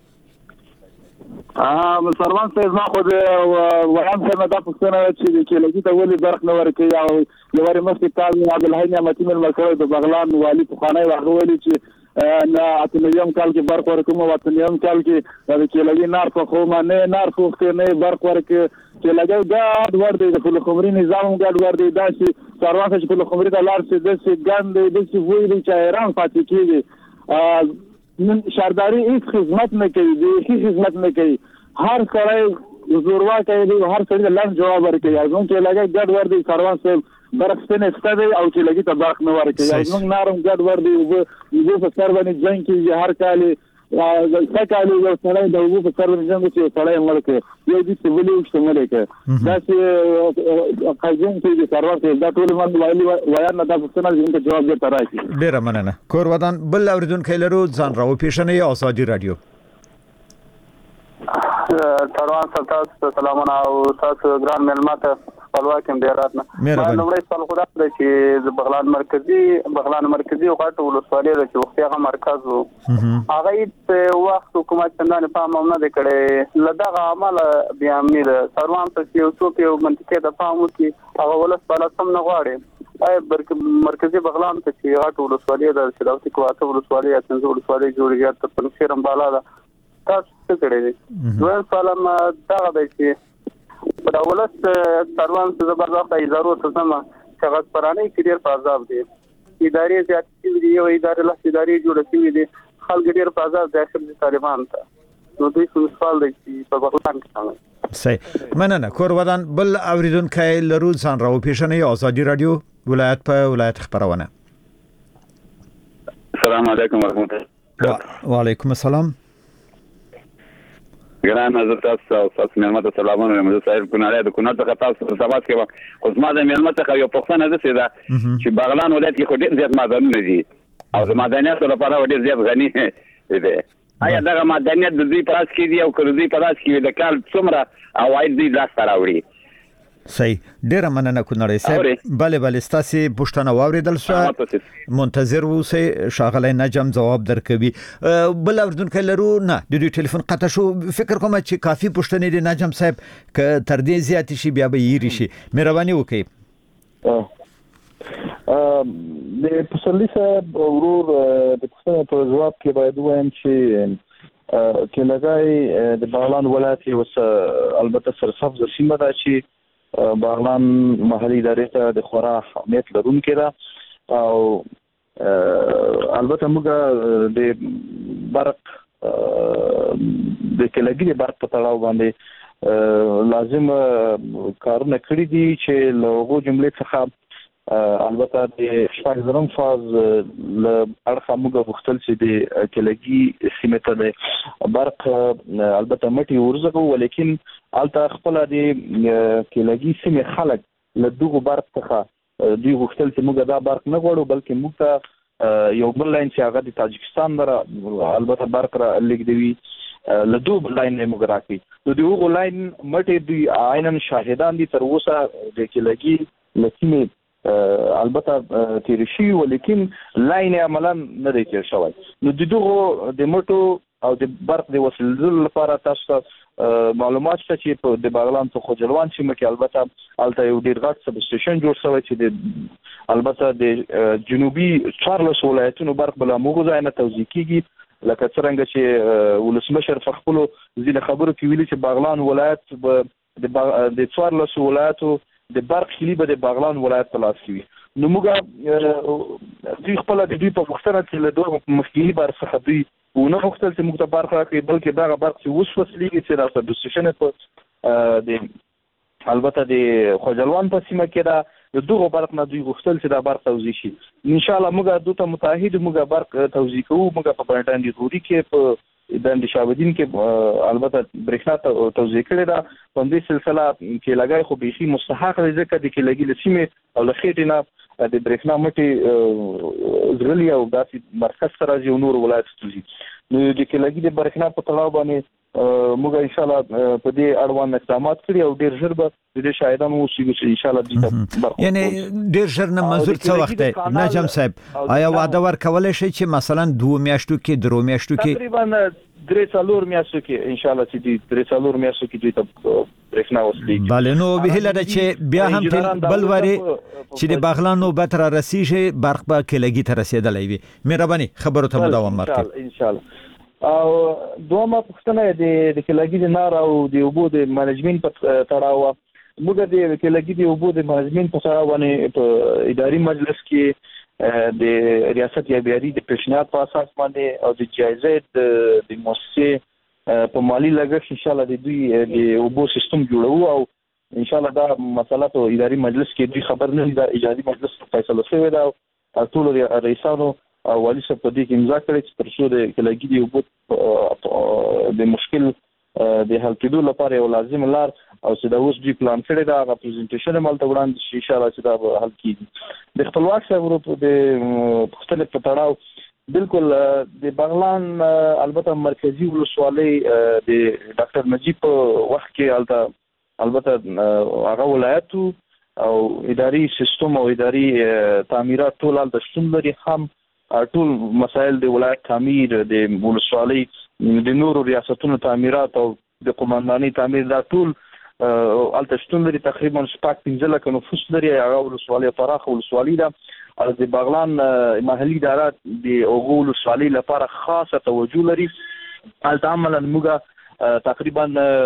اه سروان صاحب ما خو وهم څنګه د پښتنه چې کې لګي ته ولې برخ نه ورکي او لوري مخکې کال عبد الحی نعمتي مل مسره د بغلان والی په خانه واغ ویلي چې نه اتنیم کال کې برخ ورکوم او اتنیم کال کې د کې لګي نار په خو ما نه نار خو نه برخ ورکي چې لګي دا ور دی د خمري نظام ګډ ور دی دا چې سروان صاحب په خمري د لار څخه د څه ګاند د څه ویلي چې ایران پاتې کیږي نن شارداری هیڅ خدمت نه کوي د هیڅ خدمت نه کوي هر سړی زوروا کوي هر سړی لاندې جواب ورکوي ازون کې لګي ګډ ور دی سروان صاحب برخصتنه استدی او چې لګي ته باغ نه ورکوي ازون نارم ګډ ور دی او په سر باندې ځین کې هر کال څکالو یو سړی د وو په سر باندې ځین چې سړی مرکه یو دې څه ولې شموله کې دا چې قاضي چې سروان صاحب دا ټول من وایي وایي نه دا څه نه جواب ورته راځي. ډیر مننه کور ودان بل اوریدونکو لرو ځان راو پیښنې ازادي رادیو. تروان تاسو سلامونه او تاسو ګران ملمته خپلواکم ډیر راتنه ما نوې سوال خو دا چې د بغلان مرکزی بغلان مرکزی او غټ ولسوالۍ د وختي هغه مرکز وو هغه په وخت حکومت څنګه په پام نه کړي لدغه عمل بیا امیر تروان ته یو څو په منطقه د پام وکي هغه ولس په لاسم نه غواړي ay مرکزی بغلان ته چې غټ ولسوالۍ د شراوتي کوته ولسوالۍ یا څنګه ولسوالۍ جوړیږي ته په شیرم بالا ده تاسو څه کړی دي نو سلام دا دی چې په دولت تروان څخه زبردست ادارو ته سم کاغذ پرانه کډیر په عذاب دي ادارې زیاتې دي یو ادارې له ادارې جوړ شوې دي خلک ډیر په عذاب دي چې طالبان ته نو دوی څه سوال دي چې په بغلان کې صحیح مننه کور ودان بل اوریدونکو لرو ځان راو پیښنې آزادي رادیو ولایت په ولایت خبرونه السلام علیکم ورحمت الله وعلیکم السلام ګران حضرت تاسو تاسو ملمت سلامونه مې صاحب کوناله د کونات څخه تاسو سبات کې خو زما د ملمت څخه یو پښتنه ده چې بغلان ولایت کې خو ډېر زیات معدنونه دي او د معدنیاتو لپاره ډېر زیات غني دي آیا دغه معدنیات د دې پراس کې دي او کړو دې پراس کې د کال څومره عواید دي لاس راوړي صحیح ډیر مننه کونړی صاحب bale bale ستاسو پښتنه واوریدل شو منتظر اوسئ شاغلی نجم جواب درکوي بل اوردونکو لرو نه د دې ټلیفون قطع شو فکر کوم چې کافي پښتنې دي نجم صاحب ک تر دې زیات شي بیا به یې شي مهرباني وکړئ د پسلی صاحب ورور د پښتنې په جواب کې باید وایم چې کې لګای د بغلان ولایت وس البته سرسبز سیمه ده چې بغلان محلي ادارې ته د خورا اهمیت لرونکې ده او البته موږ د برق د کلګي د برق په تړاو باندې لازم کارونه کړی دي چې لوغو جملې څخه البته د شپږ زرم فاز ل اړخه موږ وختل چې د کلګي سیمه ته د برق البته مټي ورزګو ولیکن الته خپل د کلګي سیمه خلک له دغه برق څخه دوی وختل چې موږ دا برق نه غواړو بلکې موږ ته یو بل لاین چې هغه د تاجکستان در البته برق را لګدوي له دوه لاین موږ راکې نو دغه لاین مټي دوی عینن شاهدان دي تر اوسه د کلګي لسمه البته تیر شي ولیکن لاین عملاً نه دی تیر شوی نو د دغه د موټو او د برق د وسیلې لپاره تاسو معلومات شته چې په د بغلان څخه جلوان چې مکه البته الته یو ډیر غټ سب سټیشن جوړ شوی چې د البته د جنوبي چارلس ولایتونو برق بل موږ ځای نه توزیع کیږي لکه څنګه چې ولسمشر فخپلو ځینې خبرو کې ویلي چې بغلان ولایت د د چارلس ولایتو د برق خلی به د بغلان ولایت په لاس کې وي نو موږ دوی خپل د دوی په وختره کې له دوه مخکې بار څخه دوی ونه وختل چې موږ ته برق راکړي بلکې دا برق چې اوس وسلېږي چې دا د سټیشن په د البته د خوجلوان په سیمه کې دا د دغه برق نه دوی وختل چې دا برق توزیع شي ان شاء الله موږ دوی ته متحد موږ برق توزیع کوو موږ په پټان دي غوري کې په د نشابدین کې البته برېښنا توزیع کړي دا په دې سلسله کې لګای خو به شي مستحق دي ځکه د کې لګي لسیمه او لخېټ نه د برېښنا مټي زغلی او داسې مرکز سره یو نور ولایت توزیع نو د کې لګي د برېښنا په تړاو باندې موږ ان شاء الله په دې اړوند اقدامات کړی او ډیر ژر به د شاهدانو اوسېږي چې ان شاء الله دې یعنی ډیر ژر نه منظور څه وخت دی نجم صاحب آیا وعده ورکولای شي چې مثلا دوه میاشتو کې درو میاشتو کې تقریبا درې څلور میاشتو کې ان شاء الله چې دې درې څلور میاشتو کې دوی ته برېښنا وسلېږي بله نو به هله چې بیا هم بل وری چې د بغلان نوبت را رسیږي برق به کلګي ته رسیدلی وي مهرباني خبرو ته مداوم ورکړئ ان شاء الله او دومره پښتنه د د کلګي د نار او د اوبو د منیجمنت په تړاو موږ د کلګي د اوبو د منیجمنت په تړاو باندې په اداري مجلس کې د ریاست یا بیاري د پیشنهاد په اساس باندې او د جایزه د مؤسسه په مالی لګښت ان شاء الله د دوی د اوبو سیستم جوړو او ان شاء الله دا مسله په اداري مجلس کې دوی خبر نه د اداري مجلس فیصله شوی دا ټول رئیسانو او والی صاحب په دې کې امضا کړې چې تر څو د کلګي دی وبو د مشکل د حل کېدو لپاره یو لازم لار او چې دا اوس دوی پلان کړی دا غو پریزنټیشن مالته وړاندې شي ان شاء الله چې دا حل کیږي د خپلواک صاحب ورو د پښتنې په تړاو بالکل د بغلان البته مرکزی ولسوالۍ د ډاکټر نجیب وخت کې البته البته هغه ولایتو او اداري سیستم او اداري تعمیرات ټول د شتون لري هم ټول مسایل د ولایت تعمیر د ولسوالۍ د نورو ریاستونو تعمیرات او د قومندانۍ تعمیر دا ټول البته شتون لري تقریبا شپږ پنځه لک نفوس لري هغه ولسوالۍ پراخه ولسوالۍ ده او د بغلان محلي ادارات د اوغو ولسوالۍ لپاره خاصه توجه لري البته عملاً موږ تقریبا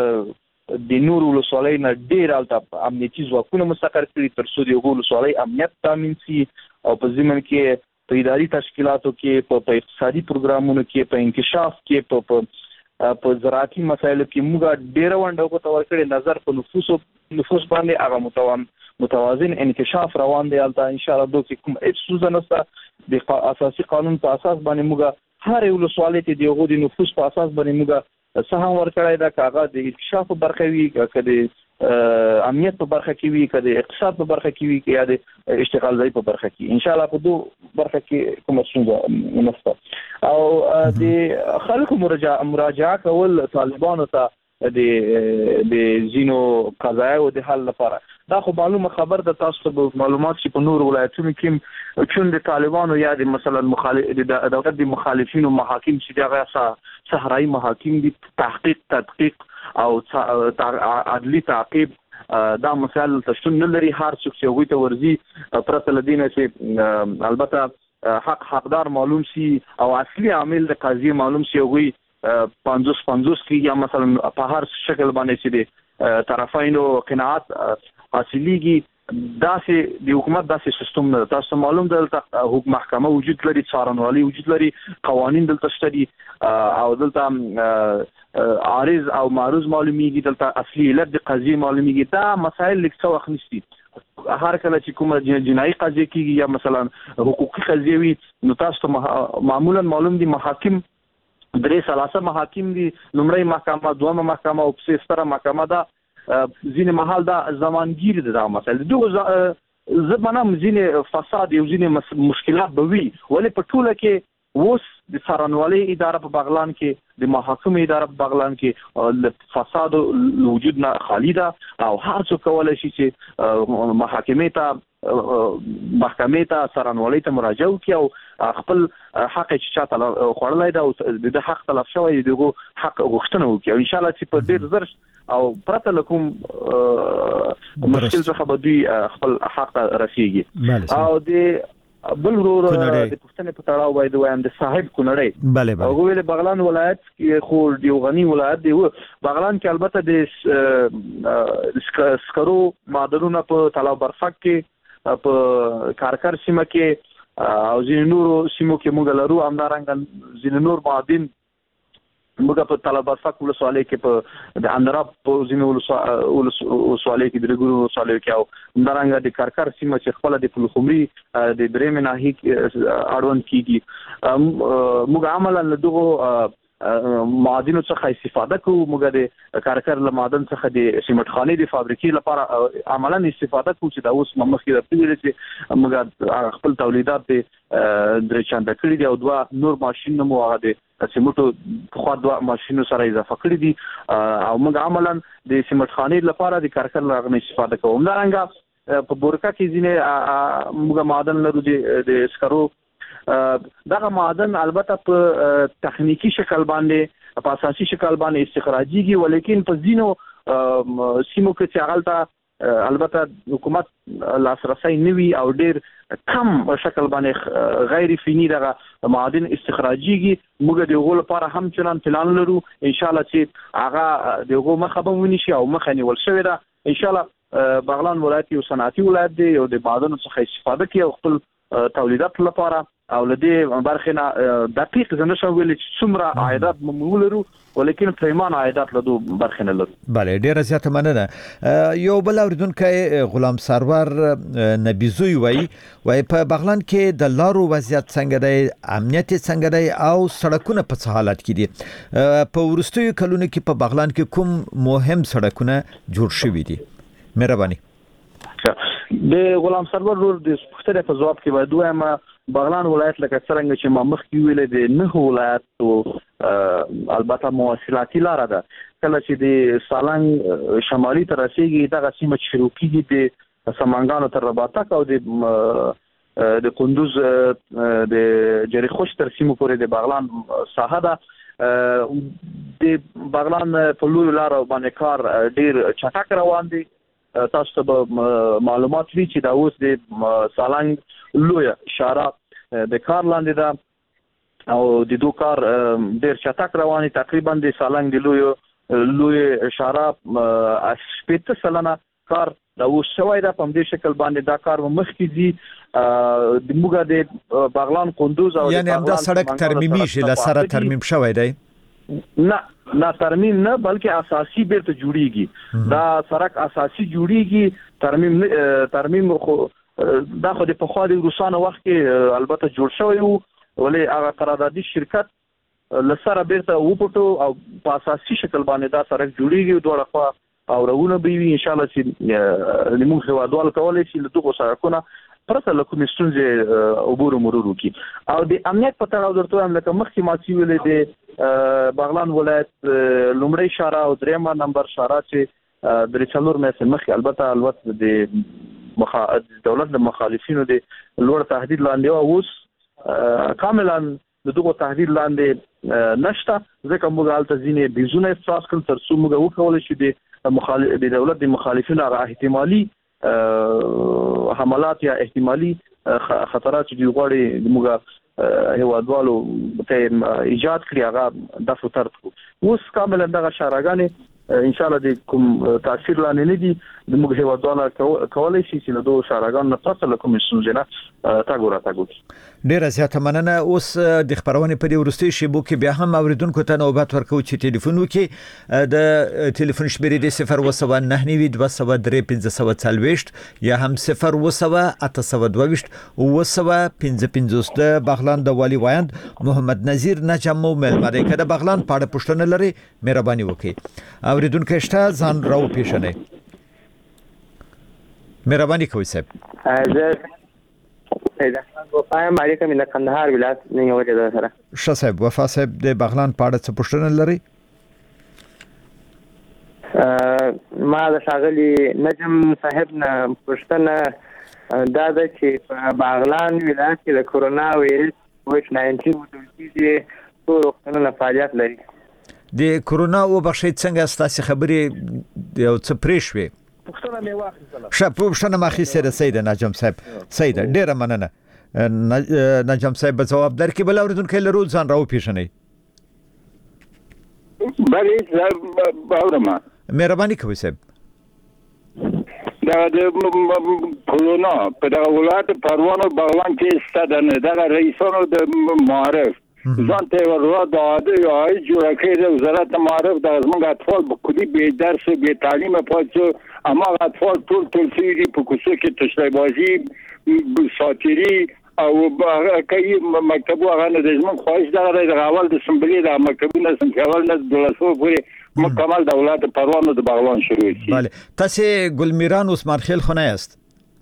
د نور ولسوالۍ نه ډیر البته امنیتي ځواکونه مستقر کړي تر څو د اوغو ولسوالۍ امنیت تامین شي او په ضمن کې په اداري تشکیلاتو کې په اقتصادي پروګرامونو کې په انکشاف کې په په زراعتي مسایلو کې موږ ډیر ونډه کوو ورکړي نظر په نفوس نفوس باندې هغه متوان متوازن انکشاف روان دی البته ان شاء الله دوی کوم هیڅ څه نشته د اساسي قانون په اساس باندې موږ هر یو ولسوالۍ ته د یو د نفوس په اساس باندې موږ سهم ورکړی دا کاغذ د انکشاف په برخه وی کده امنیت په برخه کې وی کده اقتصاد په برخه کې وی یا د اشتغال ځای په برخه کې ان شاء الله په دوه برخه کې کوم څه نشته او د خلکو مراجعه مراجعه کول طالبانو ته د د زینو قضایا او د حل لپاره دا خو معلومه خبر ده تاسو ته معلومات چې په نور ولایتونو کې چون د طالبانو یا د مثلا مخالف د دولت د مخالفینو محاکم چې دغه صحرایي محاکم دي تحقیق تدقیق او عدلی تعقیب دا مسائل تشتون نه لري هر څوک چې وي ته ورزي پرته لدینه چې البته حق حقدار معلوم شي او اصلي عامل د قضیه معلوم شي وي پنځوس پنځوس کې یا مثلا په هر شکل باندې چې د طرفینو قناعت حاصلېږي داسې د حکومت داسې سیستم نه تاسو معلوم دلته حکومت محکمه وجود لري څارنوالي وجود لري قوانين دلته شته دي او دلته عارض او معروض معلومیږي دلته اصلي علت د قضیه معلومیږي دا مسائل لیک څو وخت نشي هر کله چې کومه جنایي قضیه کیږي یا مثلا حقوقي قضیه وي نو تاسو معمولا معلوم دي محاکم درې ثلاثه محاکم دي لومړی محکمه دومره محکمه او په ستره محکمه دا ځینې محل دا زمانګیر دي دا مسله دغه زمانه ځینې فساد او ځینې مشکلات به وي ولې په ټوله کې اوس د څارنوالۍ اداره په بغلان کې د محاکم اداره په بغلان کې فساد وجود نه خالی ده او هر څوک کولای شي چې محاکمې ته محکمې ته څارنوالۍ ته مراجعه وکړي او خپل حق چې چاته خوړلای دا او د حق تلف شوی دغه حق غوښتنه وکړي او ان شاء الله چې په ډیر زر او پرته لکوم مشکل څخه به دوی خپل حق رسیږي او د بل ورو د پښتنې په تړاو باید وایم د صاحب کونړی bale bale او ویل بغلان ولایت کې خو دی غنی ولایت دی بغلان کې البته د سکرو معدنونو په طلا برفک کې په کارکر سیمه کې او ځینې نورو سیمو کې موږ لرو همدارنګه ځینې نور معادن موږ په طلا برفک ولسوالۍ کې په د اندراب په ځینې ولسوالۍ کې د ګورو ولسوالۍ کې او همدارنګه د کارکر سیمه چې خپل د پلخمري د درېم ناحیه اړوند کیږي موږ عملاً دغه معادن څخه استفاده کوو موږ د کارکر له معدن څخه د سیمټ خانې د فابریکې لپاره عملاً استفاده کوو چې دا اوس مخکې راځي چې موږ خپل تولیدات د درې چنده کړی دی او دوه نور ماشين مو هغه د سیمټو خو دوه ماشينو سره اضافه کړی دي او موږ عملاً د سیمټ خانې لپاره د کارکر له استفاده کوو همدارنګه په بورکا کې ځینې موږ معدن لرو د سکرو دغه معدن البته په تخنیکی شکل باندې په اساسي شکل باندې استخراجيږي ولیکن په ځینو سیمو کې چې هغه البته حکومت لاسرسي نوي او ډیر کم شکل باندې غیر فیني دغه معدن استخراجيږي موږ دغه لپاره هم چلان پلان لرو ان شاء الله چې هغه دغه مخه به ونشي او مخه نیول شوی ده ان شاء الله بغلان ولایت یو صنعتي ولایت دی او د معدن څخه استفاده کوي او خپل تولیدات لپاره او لدې برخه نه دقیق زنه شو ویل چې څومره عایدات ممول لرو ولیکن پیمان عایدات له دوه برخه نه لرو bale ډیره زیاته مننه یو بل اوریدونکو غلام سرور نبیزوی وای وای په بغلان کې د لارو وضعیت څنګه دی امنیت څنګه دی او سړکونه په څه حالت کې دي په ورستیو کلونو کې په بغلان کې کوم مهم سړکونه جوړ شوي دي مهرباني د غلام سرور ور د پښتنه په جواب کې باید وایم بغلان ولایت لکه څنګه چې ما مخکې ویل د نه ولایت البته مواصلاتي لار ده کله چې د سالنګ شمالي تر رسیدي دغه سیمه شروع کیږي د سمنګانو تر رباطک او د د کندوز د جریخوش تر سیمه پورې د بغلان ساحه ده د بغلان په لور لار باندې کار ډیر چټک روان دي تاسو ته معلومات وی چې دا اوس د سالنګ لوی شارع د کار لاندې ده او د دوه کار ډیر چټک رواني تقریبا د سالنګ د لوی لوی شارع شپږ سلنه کار دا اوس شوی دا په دې شکل باندې دا کار مخکې دي د موږ د بغلان کندوز او یعنی همدا سړک ترمیمي شي لسره ترمیم شوی دی نه نه ترمیم نه بلکې اساسي بیرته جوړیږي دا سړک اساسي جوړیږي ترمیم ترمیم خو دا خو د پخوا د روسانو وخت کې البته جوړ شوی وو ولې هغه قراردادي شرکت لسره بیرته وپټو او په اساسي شکل باندې دا سړک جوړیږي دوه خوا او رونه به وي ان شاء الله چې لمون هوادوال کولای شي له دغه سړکونه پرته له کومې ستونزې عبور مرور وکړي او د امنیت په تړاو درته هم لکه مخکې ما چې ویلې د بغلان ولایت لومړی شارع او درېمه نمبر شارع چې د څلور مې مخکې البته البته د مخ دولت د مخالفینو د لوړ تهدید لاندې او اوس کاملا دغه تهدید لاندې نشته ځکه موږ حالت ځینې بيزونه احساس کړل تر څو موږ وکول شي د مخالف د دولت د مخالفینو هغه احتمالي حملات یا احتمالي خطرات چې غواړي موږ هیوادوالو ته ایجاد کړی هغه د فترت کو اوس کاملا دغه شارګانې ان شاء الله د کوم تاثیر لاندې نه دي د موږ هیوادوالو کولای شي چې له دوه شارګانو نه تاسو له کوم سوزنه تاګو را تاګو ډیر زیاته مننه اوس د خبرونه په دې ورستي شیبو کې بیا هم اوریدونکو ته نوبت ورکو چې ټلیفون وکړي د ټلیفون شمیرې د صفر وسو نه نیوي دوه سو درې پنځه سو څلويشت یا هم صفر وسو اته سو دوه وسو پنځه پنځه د بغلان د والی وایند محمد نذیر نجم ملمره کده بغلان پاړه پښتنه لري مهرباني وکړي اوریدونکو شته ځان راو پیښنه مهرباني کوي صاحب زه وفای مالک من کندهار ولایت نه وجه سره ش صاحب وفا صاحب د بغلان پاړه څه پښتنه لري ما د شاغلی نجم صاحب نه پښتنه دا د چې په بغلان ولایت کې د کورونا وایرس کووډ ناینټین متوجي ټول وختونه فعالیت لري د کورونا او بخښي څنګه ستاسو خبرې یو څه پریښوي پښتنه می واخیستله شپ پښتنه مخې سره سید نجم صاحب سید ډیره مننه نجم صاحب جواب درکې بل اوریدونکو له روز ځان راو پیښنه بلې باورما مهرباني کوي صاحب دا د کورونا په دغه ولایت پروانو بغلان کې ستدنه دغه رئیسانو د معارف ځان ته ورو د عادي یا جوړ کړی وزارت معارف د زموږ اطفال په کلی به درس به تعلیم پاتې اما اطفال ټول ټول سړي په کوڅه کې تشریبازي ساتيري او کوي مکتبو هغه د زموږ خواهش دا د اول د سمبلي د مکتبونو سم کول نه د لاسو پورې مکمل دولت پروانو د بغلان شروع شي bale تاسو ګلمیران عثمان خیل خو نه است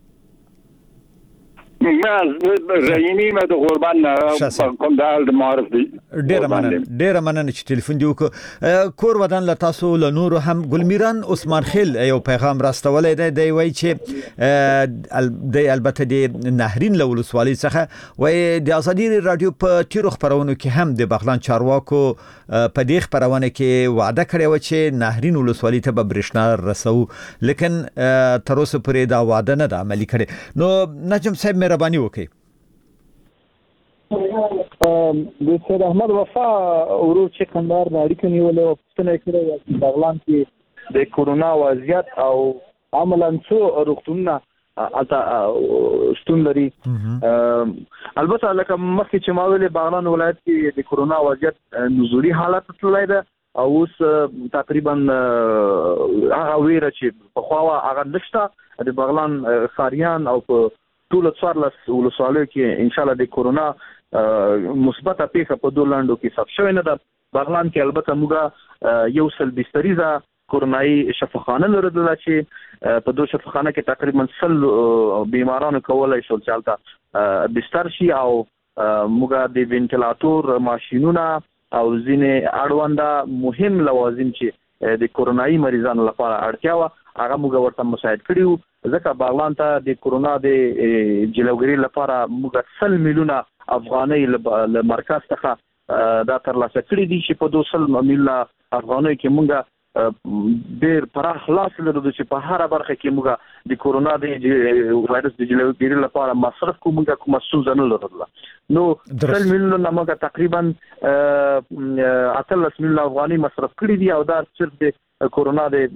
نه رئیمی ما د قربان کوم د معارف دی ډیر مننه ډیر مننه چې ټلیفون دی وکړ کور ودان ل تاسو له نور هم ګلمیران عثمان خیل یو پیغام راستولې دی دی وای چې د البته د نهرین له ولسوالۍ څخه وای د ازادي رادیو په تیرو خبرونو کې هم د بغلان چارواکو په دې خبرونه کې وعده کړې و چې نهرین ولسوالۍ ته به برښنا رسو لیکن تر اوسه پورې دا وعده نه د عملی کړي نو نجم صاحب مهرباني وکړئ د سید احمد وفا ورور چې کندهار د اړیکو نیولې او پښتنه کړې چې بغلان کې د کورونا وضعیت او عملاً څو روغتونونه اته ستون لري البته لکه مخکې چې ما ویلې بغلان ولایت کې د کورونا وضعیت نزولي حالت تللی ده او اوس تقریبا هغه ویره چې په خوا هغه نشته د بغلان خاریان او په ټول څوارلس ولسوالیو کې ان شاء الله د کورونا مثبته پیښه په دوه لاندو کې ثبت شوې نه ده بغلان کې البته موږ یو سل بستریزه کورونایي شفاخانه لرله چې په دوه شفاخانه کې تقریبا سل بیمارانو کولای شو چې البته بستر شي او موږ د وینټیلاتور ماشينونه او ځینې اړونده مهم لوازم چې د کورونایي مریضانو لپاره اړتیا و هغه موږ ورته مساعد کړیو ځکه بغلان ته د کورونا د جلوګری لپاره موږ سل میلیونه افغانۍ له مرکز څخه دا ترلاسه کړی دي چې په دوه سل میلیونه افغانۍ کې موږ ډېر پراخ خلاص لرو چې په هر برخه کې موږ د کورونا د وایرس د جلوګری لپاره مصرف کوو موږ کوم څه نه لرو نو سل میلیونه موږ تقریبا اتلس میلیونه افغانۍ مصرف کړی دي او دا صرف د کورونا د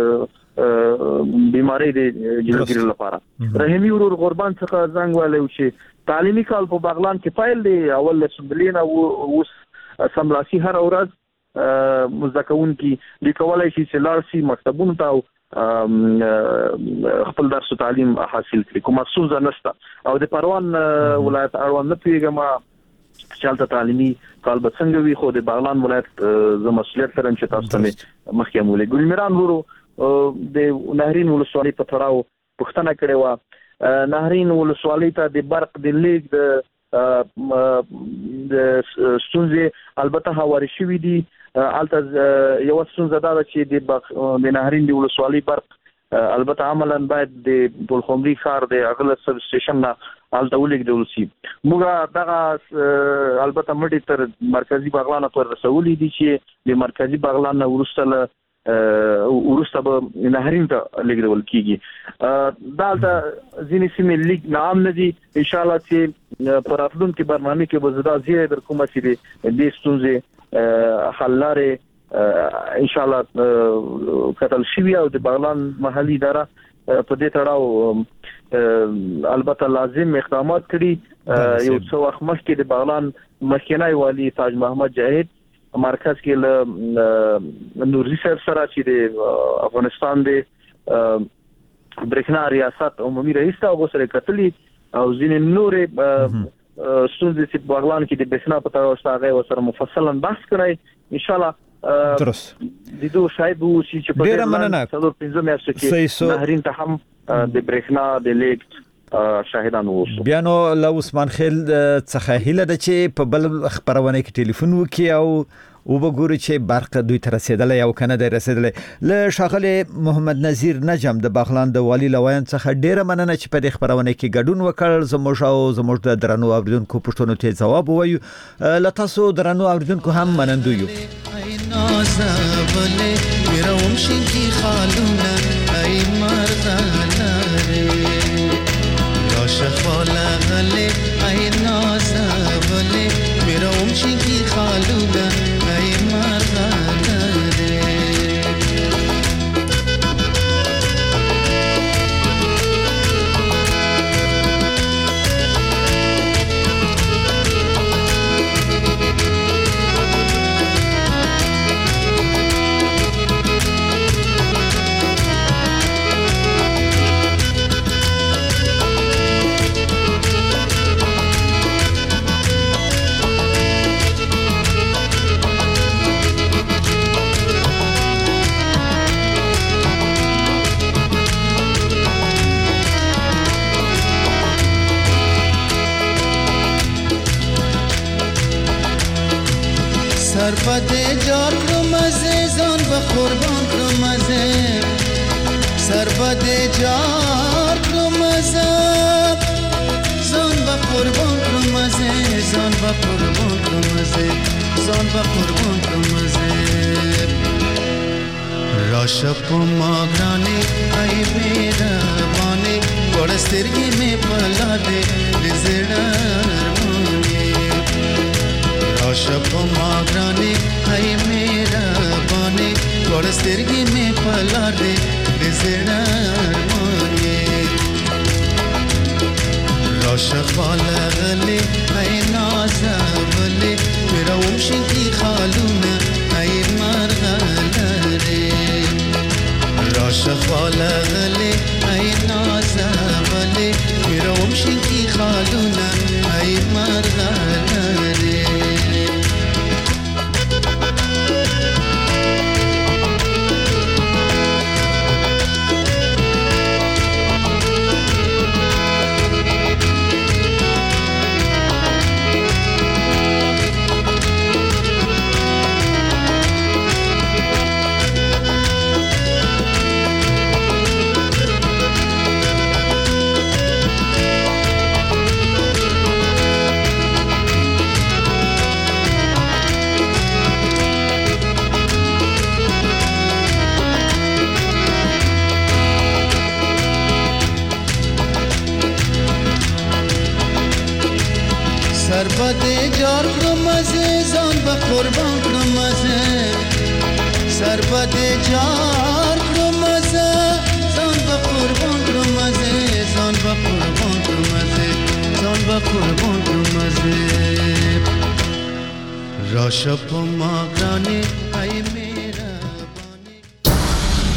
بیماری د جلوګری لپاره رحیمی ورور قربان څخه زنګ والو چې تعلیمي کال په بغلان کې پیل دی اول سمبلینا او سملاسي هر ورځ مزدکون کې لیکولای شي چې لارسي مکتبونو ته خپل درس او تعلیم حاصل کړي کومه څه نشته او د پروان ولایت اړوند نه پیګما چې تعلیمي کال به څنګه وي خو د بغلان ولایت ز مسؤلیت سره چې تاسو ته مخکې مولې ګلمیران ورو د نهرین ولسوالۍ په تړاو پښتنه کړې و نهرین ولسوالۍ ته د برق د لیک د د ستونزې البته هواري شوې دي البته یو ستونزه دا چې د د نهرین د ولسوالۍ برق البته عملاً باید د بولخمري ښار د اغله سب سټیشن نه البته ولیکدل شي موږ دغه البته مړي تر مرکزی بغلان ته رسولې دي چې د مرکزی بغلان نه ورسته ورسته به نهرین ته لیکدل کیږي دا د ځینې سیمې لیک نام نه دي ان شاء الله چې پر راتلونکي برنامه کې به زدا زیات در کومه چې د ستونزې حل لارې ان شاء الله کتل شي او د بغلان محلي اداره په دې تړاو البته لازم اقدامات کړي یو څو وخت مخکې د بغلان مخکنی والی تاج محمد جاهد مرکز کې له نورزي صاحب سره چې د افغانستان د برېښنا ریاست عمومي رئیس ته سره کتلی او ځینې نورې ستونزې چې بغلان کې د برېښنا په تړاو سره سره مفصلا بحث کړی ان شاء الله درست د دوه شایبو چې په ډیر مننه څلور پنځه میاشتې کې نهرین ته هم د برېښنا د لیک شاهدان وو بیا نو له عثمان خیل څخه هیله ده چې په بل خبرونه کې ټلیفون وکي او وګوري چې برق دوی تر رسیدلې او کنه د رسیدلې له شاغله محمد نذیر نجم د بغلان د والی لوایان څخه ډیره مننه چې په دې خبرونه کې ګډون وکړ زموږ او زموږ د درنو اوریدونکو پښتنو ته جواب وایو لته سو درنو اوریدونکو هم منندو یو نازبله میروم شي خالونه ای مرغانه شخاله غلي اي نازبله میروم شي خالونه ای مرغانه سرپده جار کرم عزیزان به قربان کرم عزیز سرپده جار کرم عزیزان به قربان کرم عزیزان به قربان کرم عزیزان به قربان کرم عزیز راشپ ماغرانی ای میربانی ورسترگی می پلا دے لزڑر شپ ماغرانی ای میرا بانی ورسترگی می پلا دے بزڑر مانی راشق والا غلی ای نازبلی میرا ومشی کی خالونه ای مرغلره راشق والا غلی ای نازبلی میرا ومشی کی خالونه ای مرغلره جار کرم عزیزان به قربان کرم عزیز سربد جار کرم عزیزان به قربان کرم عزیزان به قربان کرم عزیزان به قربان کرم عزیز راشا پا ماغرانی